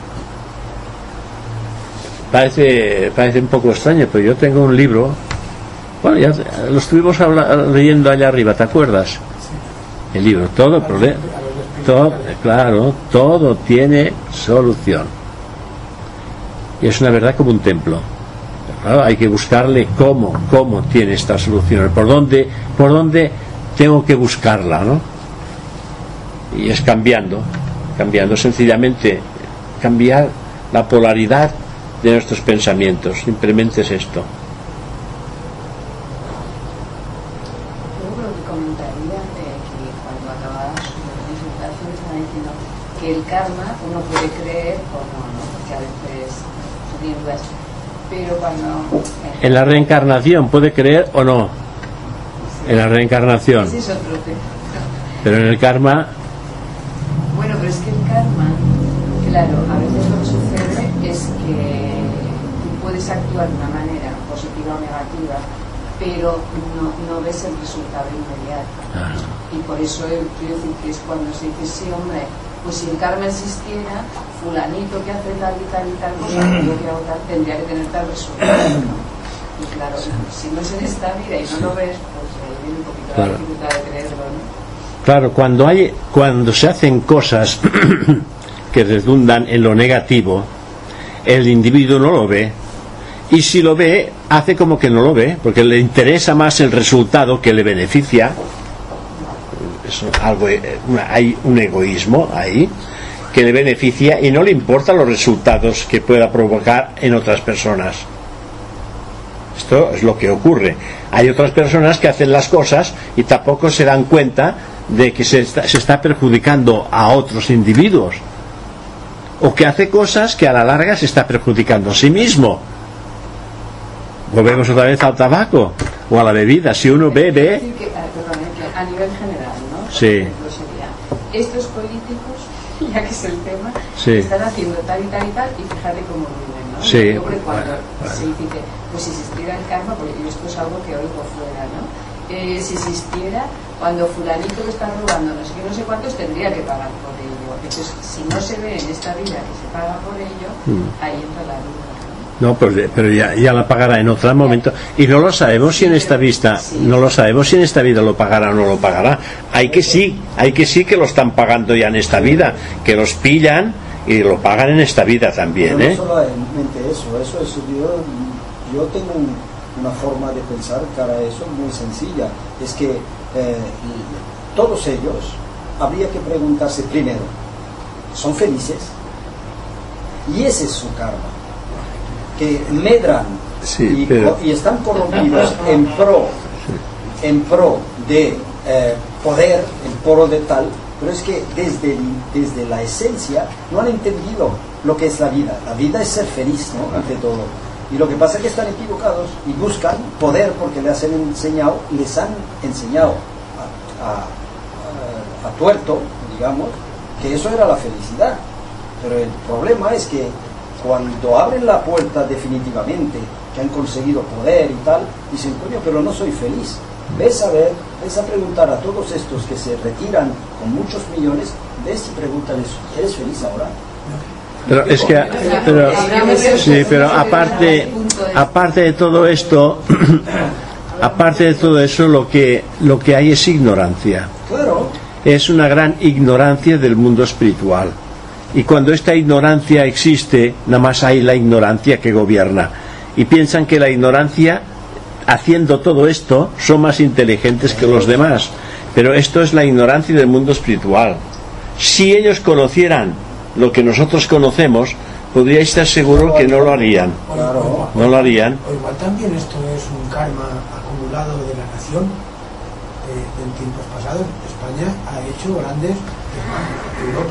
Parece un poco extraño, pero yo tengo un libro. Bueno, ya lo estuvimos leyendo allá arriba, ¿te acuerdas? El libro, todo problema, todo tiene solución. Y es una verdad como un templo. Claro, hay que buscarle cómo tiene esta solución, por dónde tengo que buscarla, ¿no? Y es cambiando sencillamente, cambiar la polaridad de nuestros pensamientos, simplemente es esto. Yo creo que comentaría que cuando acababa su presentación estaba diciendo que el karma uno puede creer o no, porque a veces tiene dudas, pero cuando en la reencarnación puede creer o no, en la reencarnación, ese es otro tema. pero en el karma, bueno, pero es que el karma, claro, a veces lo que sucede es que tú puedes actuar de una manera positiva o negativa, pero no ves el resultado inmediato. Y por eso quiero decir que es cuando se dice, sí, hombre, pues si el karma existiera, fulanito que hace tal y tal y tal cosa, yo que hago tal, tendría que tener tal resultado, ¿no? Y claro, si no es en esta vida y no lo ves, pues ahí viene un poquito la dificultad de creerlo, ¿no? Claro, cuando se hacen cosas que redundan en lo negativo, el individuo no lo ve, y si lo ve, hace como que no lo ve, porque le interesa más el resultado que le beneficia. Hay un egoísmo ahí que le beneficia y no le importan los resultados que pueda provocar en otras personas. Esto es lo que ocurre. Hay otras personas que hacen las cosas y tampoco se dan cuenta de que se está perjudicando a otros individuos, o que hace cosas que a la larga se está perjudicando a sí mismo. Volvemos otra vez al tabaco o a la bebida. Si uno bebe, a nivel general, ¿no? Sí. Por ejemplo, sería, estos políticos, ya que es el tema, Sí. están haciendo tal y tal y tal, y fíjate cómo viven, ¿no? Sí. Yo creo que cuando se dice, pues si existiera el karma, porque esto es algo que oigo fuera, ¿no? Si existiera, cuando fulanito que está robando no sé qué, no sé cuántos, tendría que pagar por ello. Entonces, si no se ve en esta vida que se paga por ello, ahí entra la duda, ¿no? No, pero ya la pagará en otro momento. Y no lo sabemos si en esta vida, no lo sabemos si en esta vida lo pagará o no lo pagará. Hay que sí que lo están pagando ya en esta vida, que los pillan y lo pagan en esta vida también. Pero no solamente eso es yo tengo una forma de pensar cara a eso muy sencilla. Es que todos ellos habría que preguntarse primero, ¿son felices? Y ese es su karma, que medran y están corrompidos en pro de poder, en pro de tal, pero es que desde la esencia no han entendido lo que es la vida. La vida es ser feliz, ¿no? Ante todo. Y lo que pasa es que están equivocados y buscan poder porque les han enseñado a tuerto, digamos, que eso era la felicidad. Pero el problema es que cuando abren la puerta definitivamente, que han conseguido poder y tal, dicen, coño, pero no soy feliz. Ves a preguntar a todos estos que se retiran con muchos millones, ves y pregúntales, ¿eres feliz ahora? Pero es que, pero aparte de todo esto, aparte de todo eso, lo que hay es ignorancia. Claro. Es una gran ignorancia del mundo espiritual. Y cuando esta ignorancia existe, nada más hay la ignorancia que gobierna. Y piensan que la ignorancia, haciendo todo esto, son más inteligentes que los demás. Pero esto es la ignorancia del mundo espiritual. Si ellos conocieran lo que nosotros conocemos, podríais estar seguro que no lo harían. No lo harían. O igual también esto es un karma acumulado de la nación en tiempos pasados. España ha hecho grandes Europa.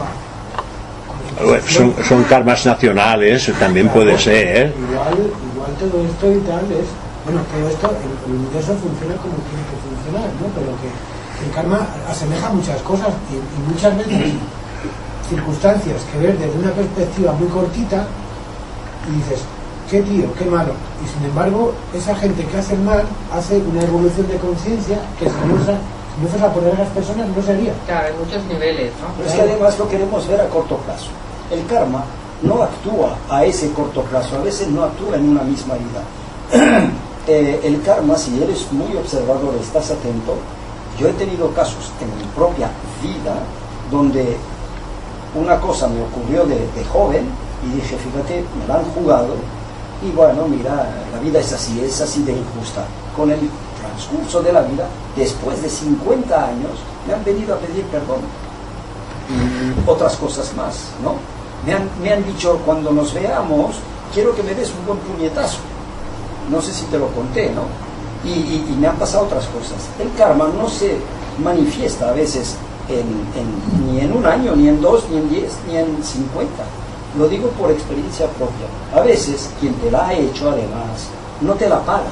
Son karmas nacionales, también puede ser. Igual todo esto y tal es... Bueno, todo esto, el universo funciona como tiene que funcionar, ¿no? Pero que el karma asemeja muchas cosas y muchas veces circunstancias que ves desde una perspectiva muy cortita y dices, qué tío, qué malo. Y sin embargo, esa gente que hace el mal hace una evolución de conciencia que si no fuese a poner a las personas no sería. Claro, hay muchos niveles, ¿no? Pero es que además lo queremos ver a corto plazo. El karma no actúa a ese corto plazo, a veces no actúa en una misma vida. El karma, si eres muy observador, estás atento. Yo he tenido casos en mi propia vida donde una cosa me ocurrió de joven y dije, fíjate, me la han jugado y bueno, mira, la vida es así de injusta. Con el transcurso de la vida, después de 50 años, me han venido a pedir perdón y otras cosas más, ¿no? Me han dicho, cuando nos veamos, quiero que me des un buen puñetazo. No sé si te lo conté, ¿no? Y me han pasado otras cosas. El karma no se manifiesta a veces ni en un año, ni en 2, ni en 10, ni en 50. Lo digo por experiencia propia. A veces quien te la ha hecho además no te la paga,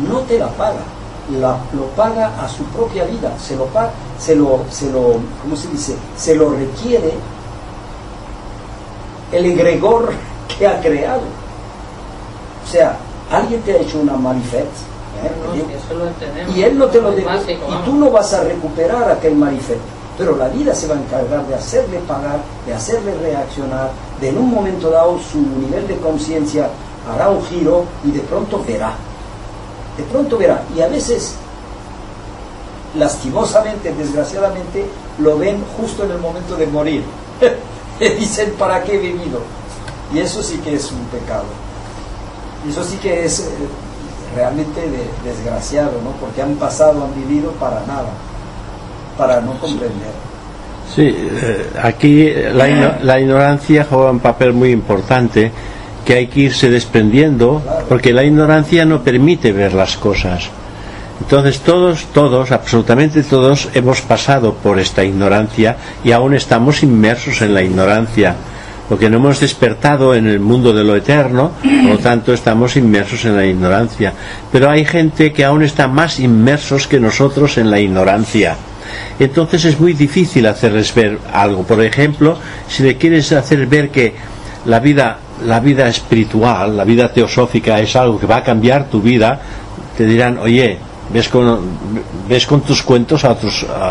lo paga a su propia vida, ¿cómo se dice? Se lo requiere el egregor que ha creado. O sea, alguien te ha hecho una malifet, y él no te lo debe, y tú no vas a recuperar aquel malifet, pero la vida se va a encargar de hacerle pagar, de hacerle reaccionar, de en un momento dado su nivel de conciencia hará un giro y de pronto verá, y a veces lastimosamente, desgraciadamente, lo ven justo en el momento de morir. Y dicen, ¿para qué he vivido? Y eso sí que es un pecado. Y eso sí que es realmente desgraciado, ¿no? Porque han vivido para nada, para no comprender. Sí, aquí la ignorancia juega un papel muy importante que hay que irse desprendiendo, claro, porque la ignorancia no permite ver las cosas. Entonces todos, absolutamente todos hemos pasado por esta ignorancia y aún estamos inmersos en la ignorancia, porque no hemos despertado en el mundo de lo eterno, por lo tanto estamos inmersos en la ignorancia. Pero hay gente que aún está más inmersos que nosotros en la ignorancia. Entonces es muy difícil hacerles ver algo. Por ejemplo, si le quieres hacer ver que la vida espiritual, la vida teosófica es algo que va a cambiar tu vida, te dirán, oye, ves con tus cuentos a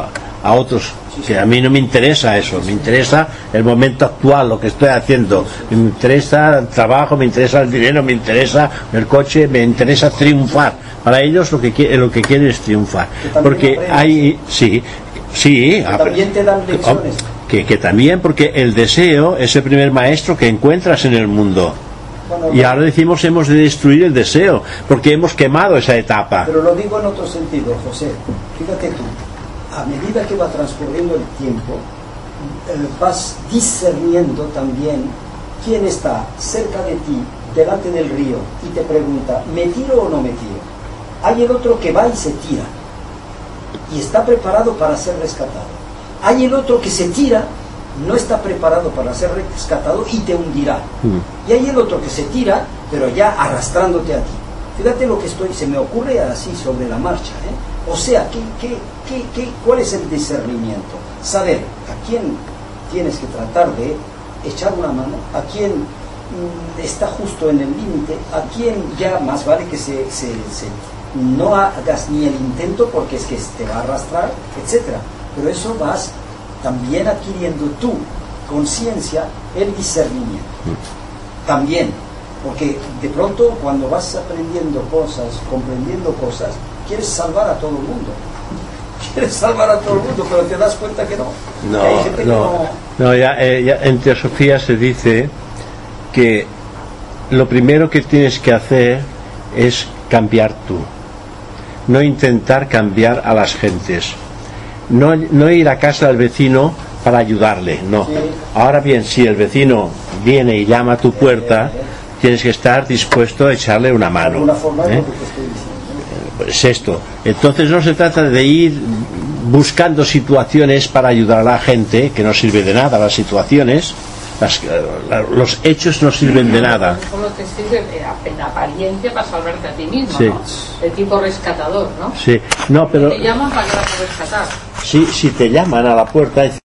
a otros, que a mí no me interesa eso, me interesa el momento actual, lo que estoy haciendo, me interesa el trabajo, me interesa el dinero, me interesa el coche, me interesa triunfar. Para ellos lo que quieren es triunfar, porque hay, sí, que también te dan lecciones. Que también, porque el deseo es el primer maestro que encuentras en el mundo. Bueno, y ahora decimos hemos de destruir el deseo, porque hemos quemado esa etapa. Pero lo digo en otro sentido, José. Fíjate tú, a medida que va transcurriendo el tiempo, vas discerniendo también quién está cerca de ti, delante del río, y te pregunta, ¿me tiro o no me tiro? Hay el otro que va y se tira, y está preparado para ser rescatado. Hay el otro que se tira, no está preparado para ser rescatado y te hundirá. Y hay el otro que se tira, pero ya arrastrándote a ti. Fíjate lo que se me ocurre así sobre la marcha, ¿eh? O sea, ¿cuál es el discernimiento? Saber a quién tienes que tratar de echar una mano, a quién está justo en el límite, a quién ya más vale que no hagas ni el intento porque es que te va a arrastrar, etcétera. Pero eso vas también adquiriendo tú, conciencia, el discernimiento. También, porque de pronto cuando vas aprendiendo cosas, comprendiendo cosas, quieres salvar a todo el mundo. Quieres salvar a todo el mundo, pero te das cuenta que no. No, ya en teosofía se dice que lo primero que tienes que hacer es cambiar tú. No intentar cambiar a las gentes. No ir a casa del vecino para ayudarle, no. Sí. Ahora bien, si el vecino viene y llama a tu puerta, tienes que estar dispuesto a echarle una mano. Es esto. Entonces no se trata de ir buscando situaciones para ayudar a la gente, que no sirve de nada las situaciones. Los hechos no sirven de nada. Solo te sirve en apariencia para salvarte a ti mismo, sí. ¿no? El tipo rescatador, ¿no? Sí, no, pero te llaman para que vas a rescatar. Sí, si te llaman a la puerta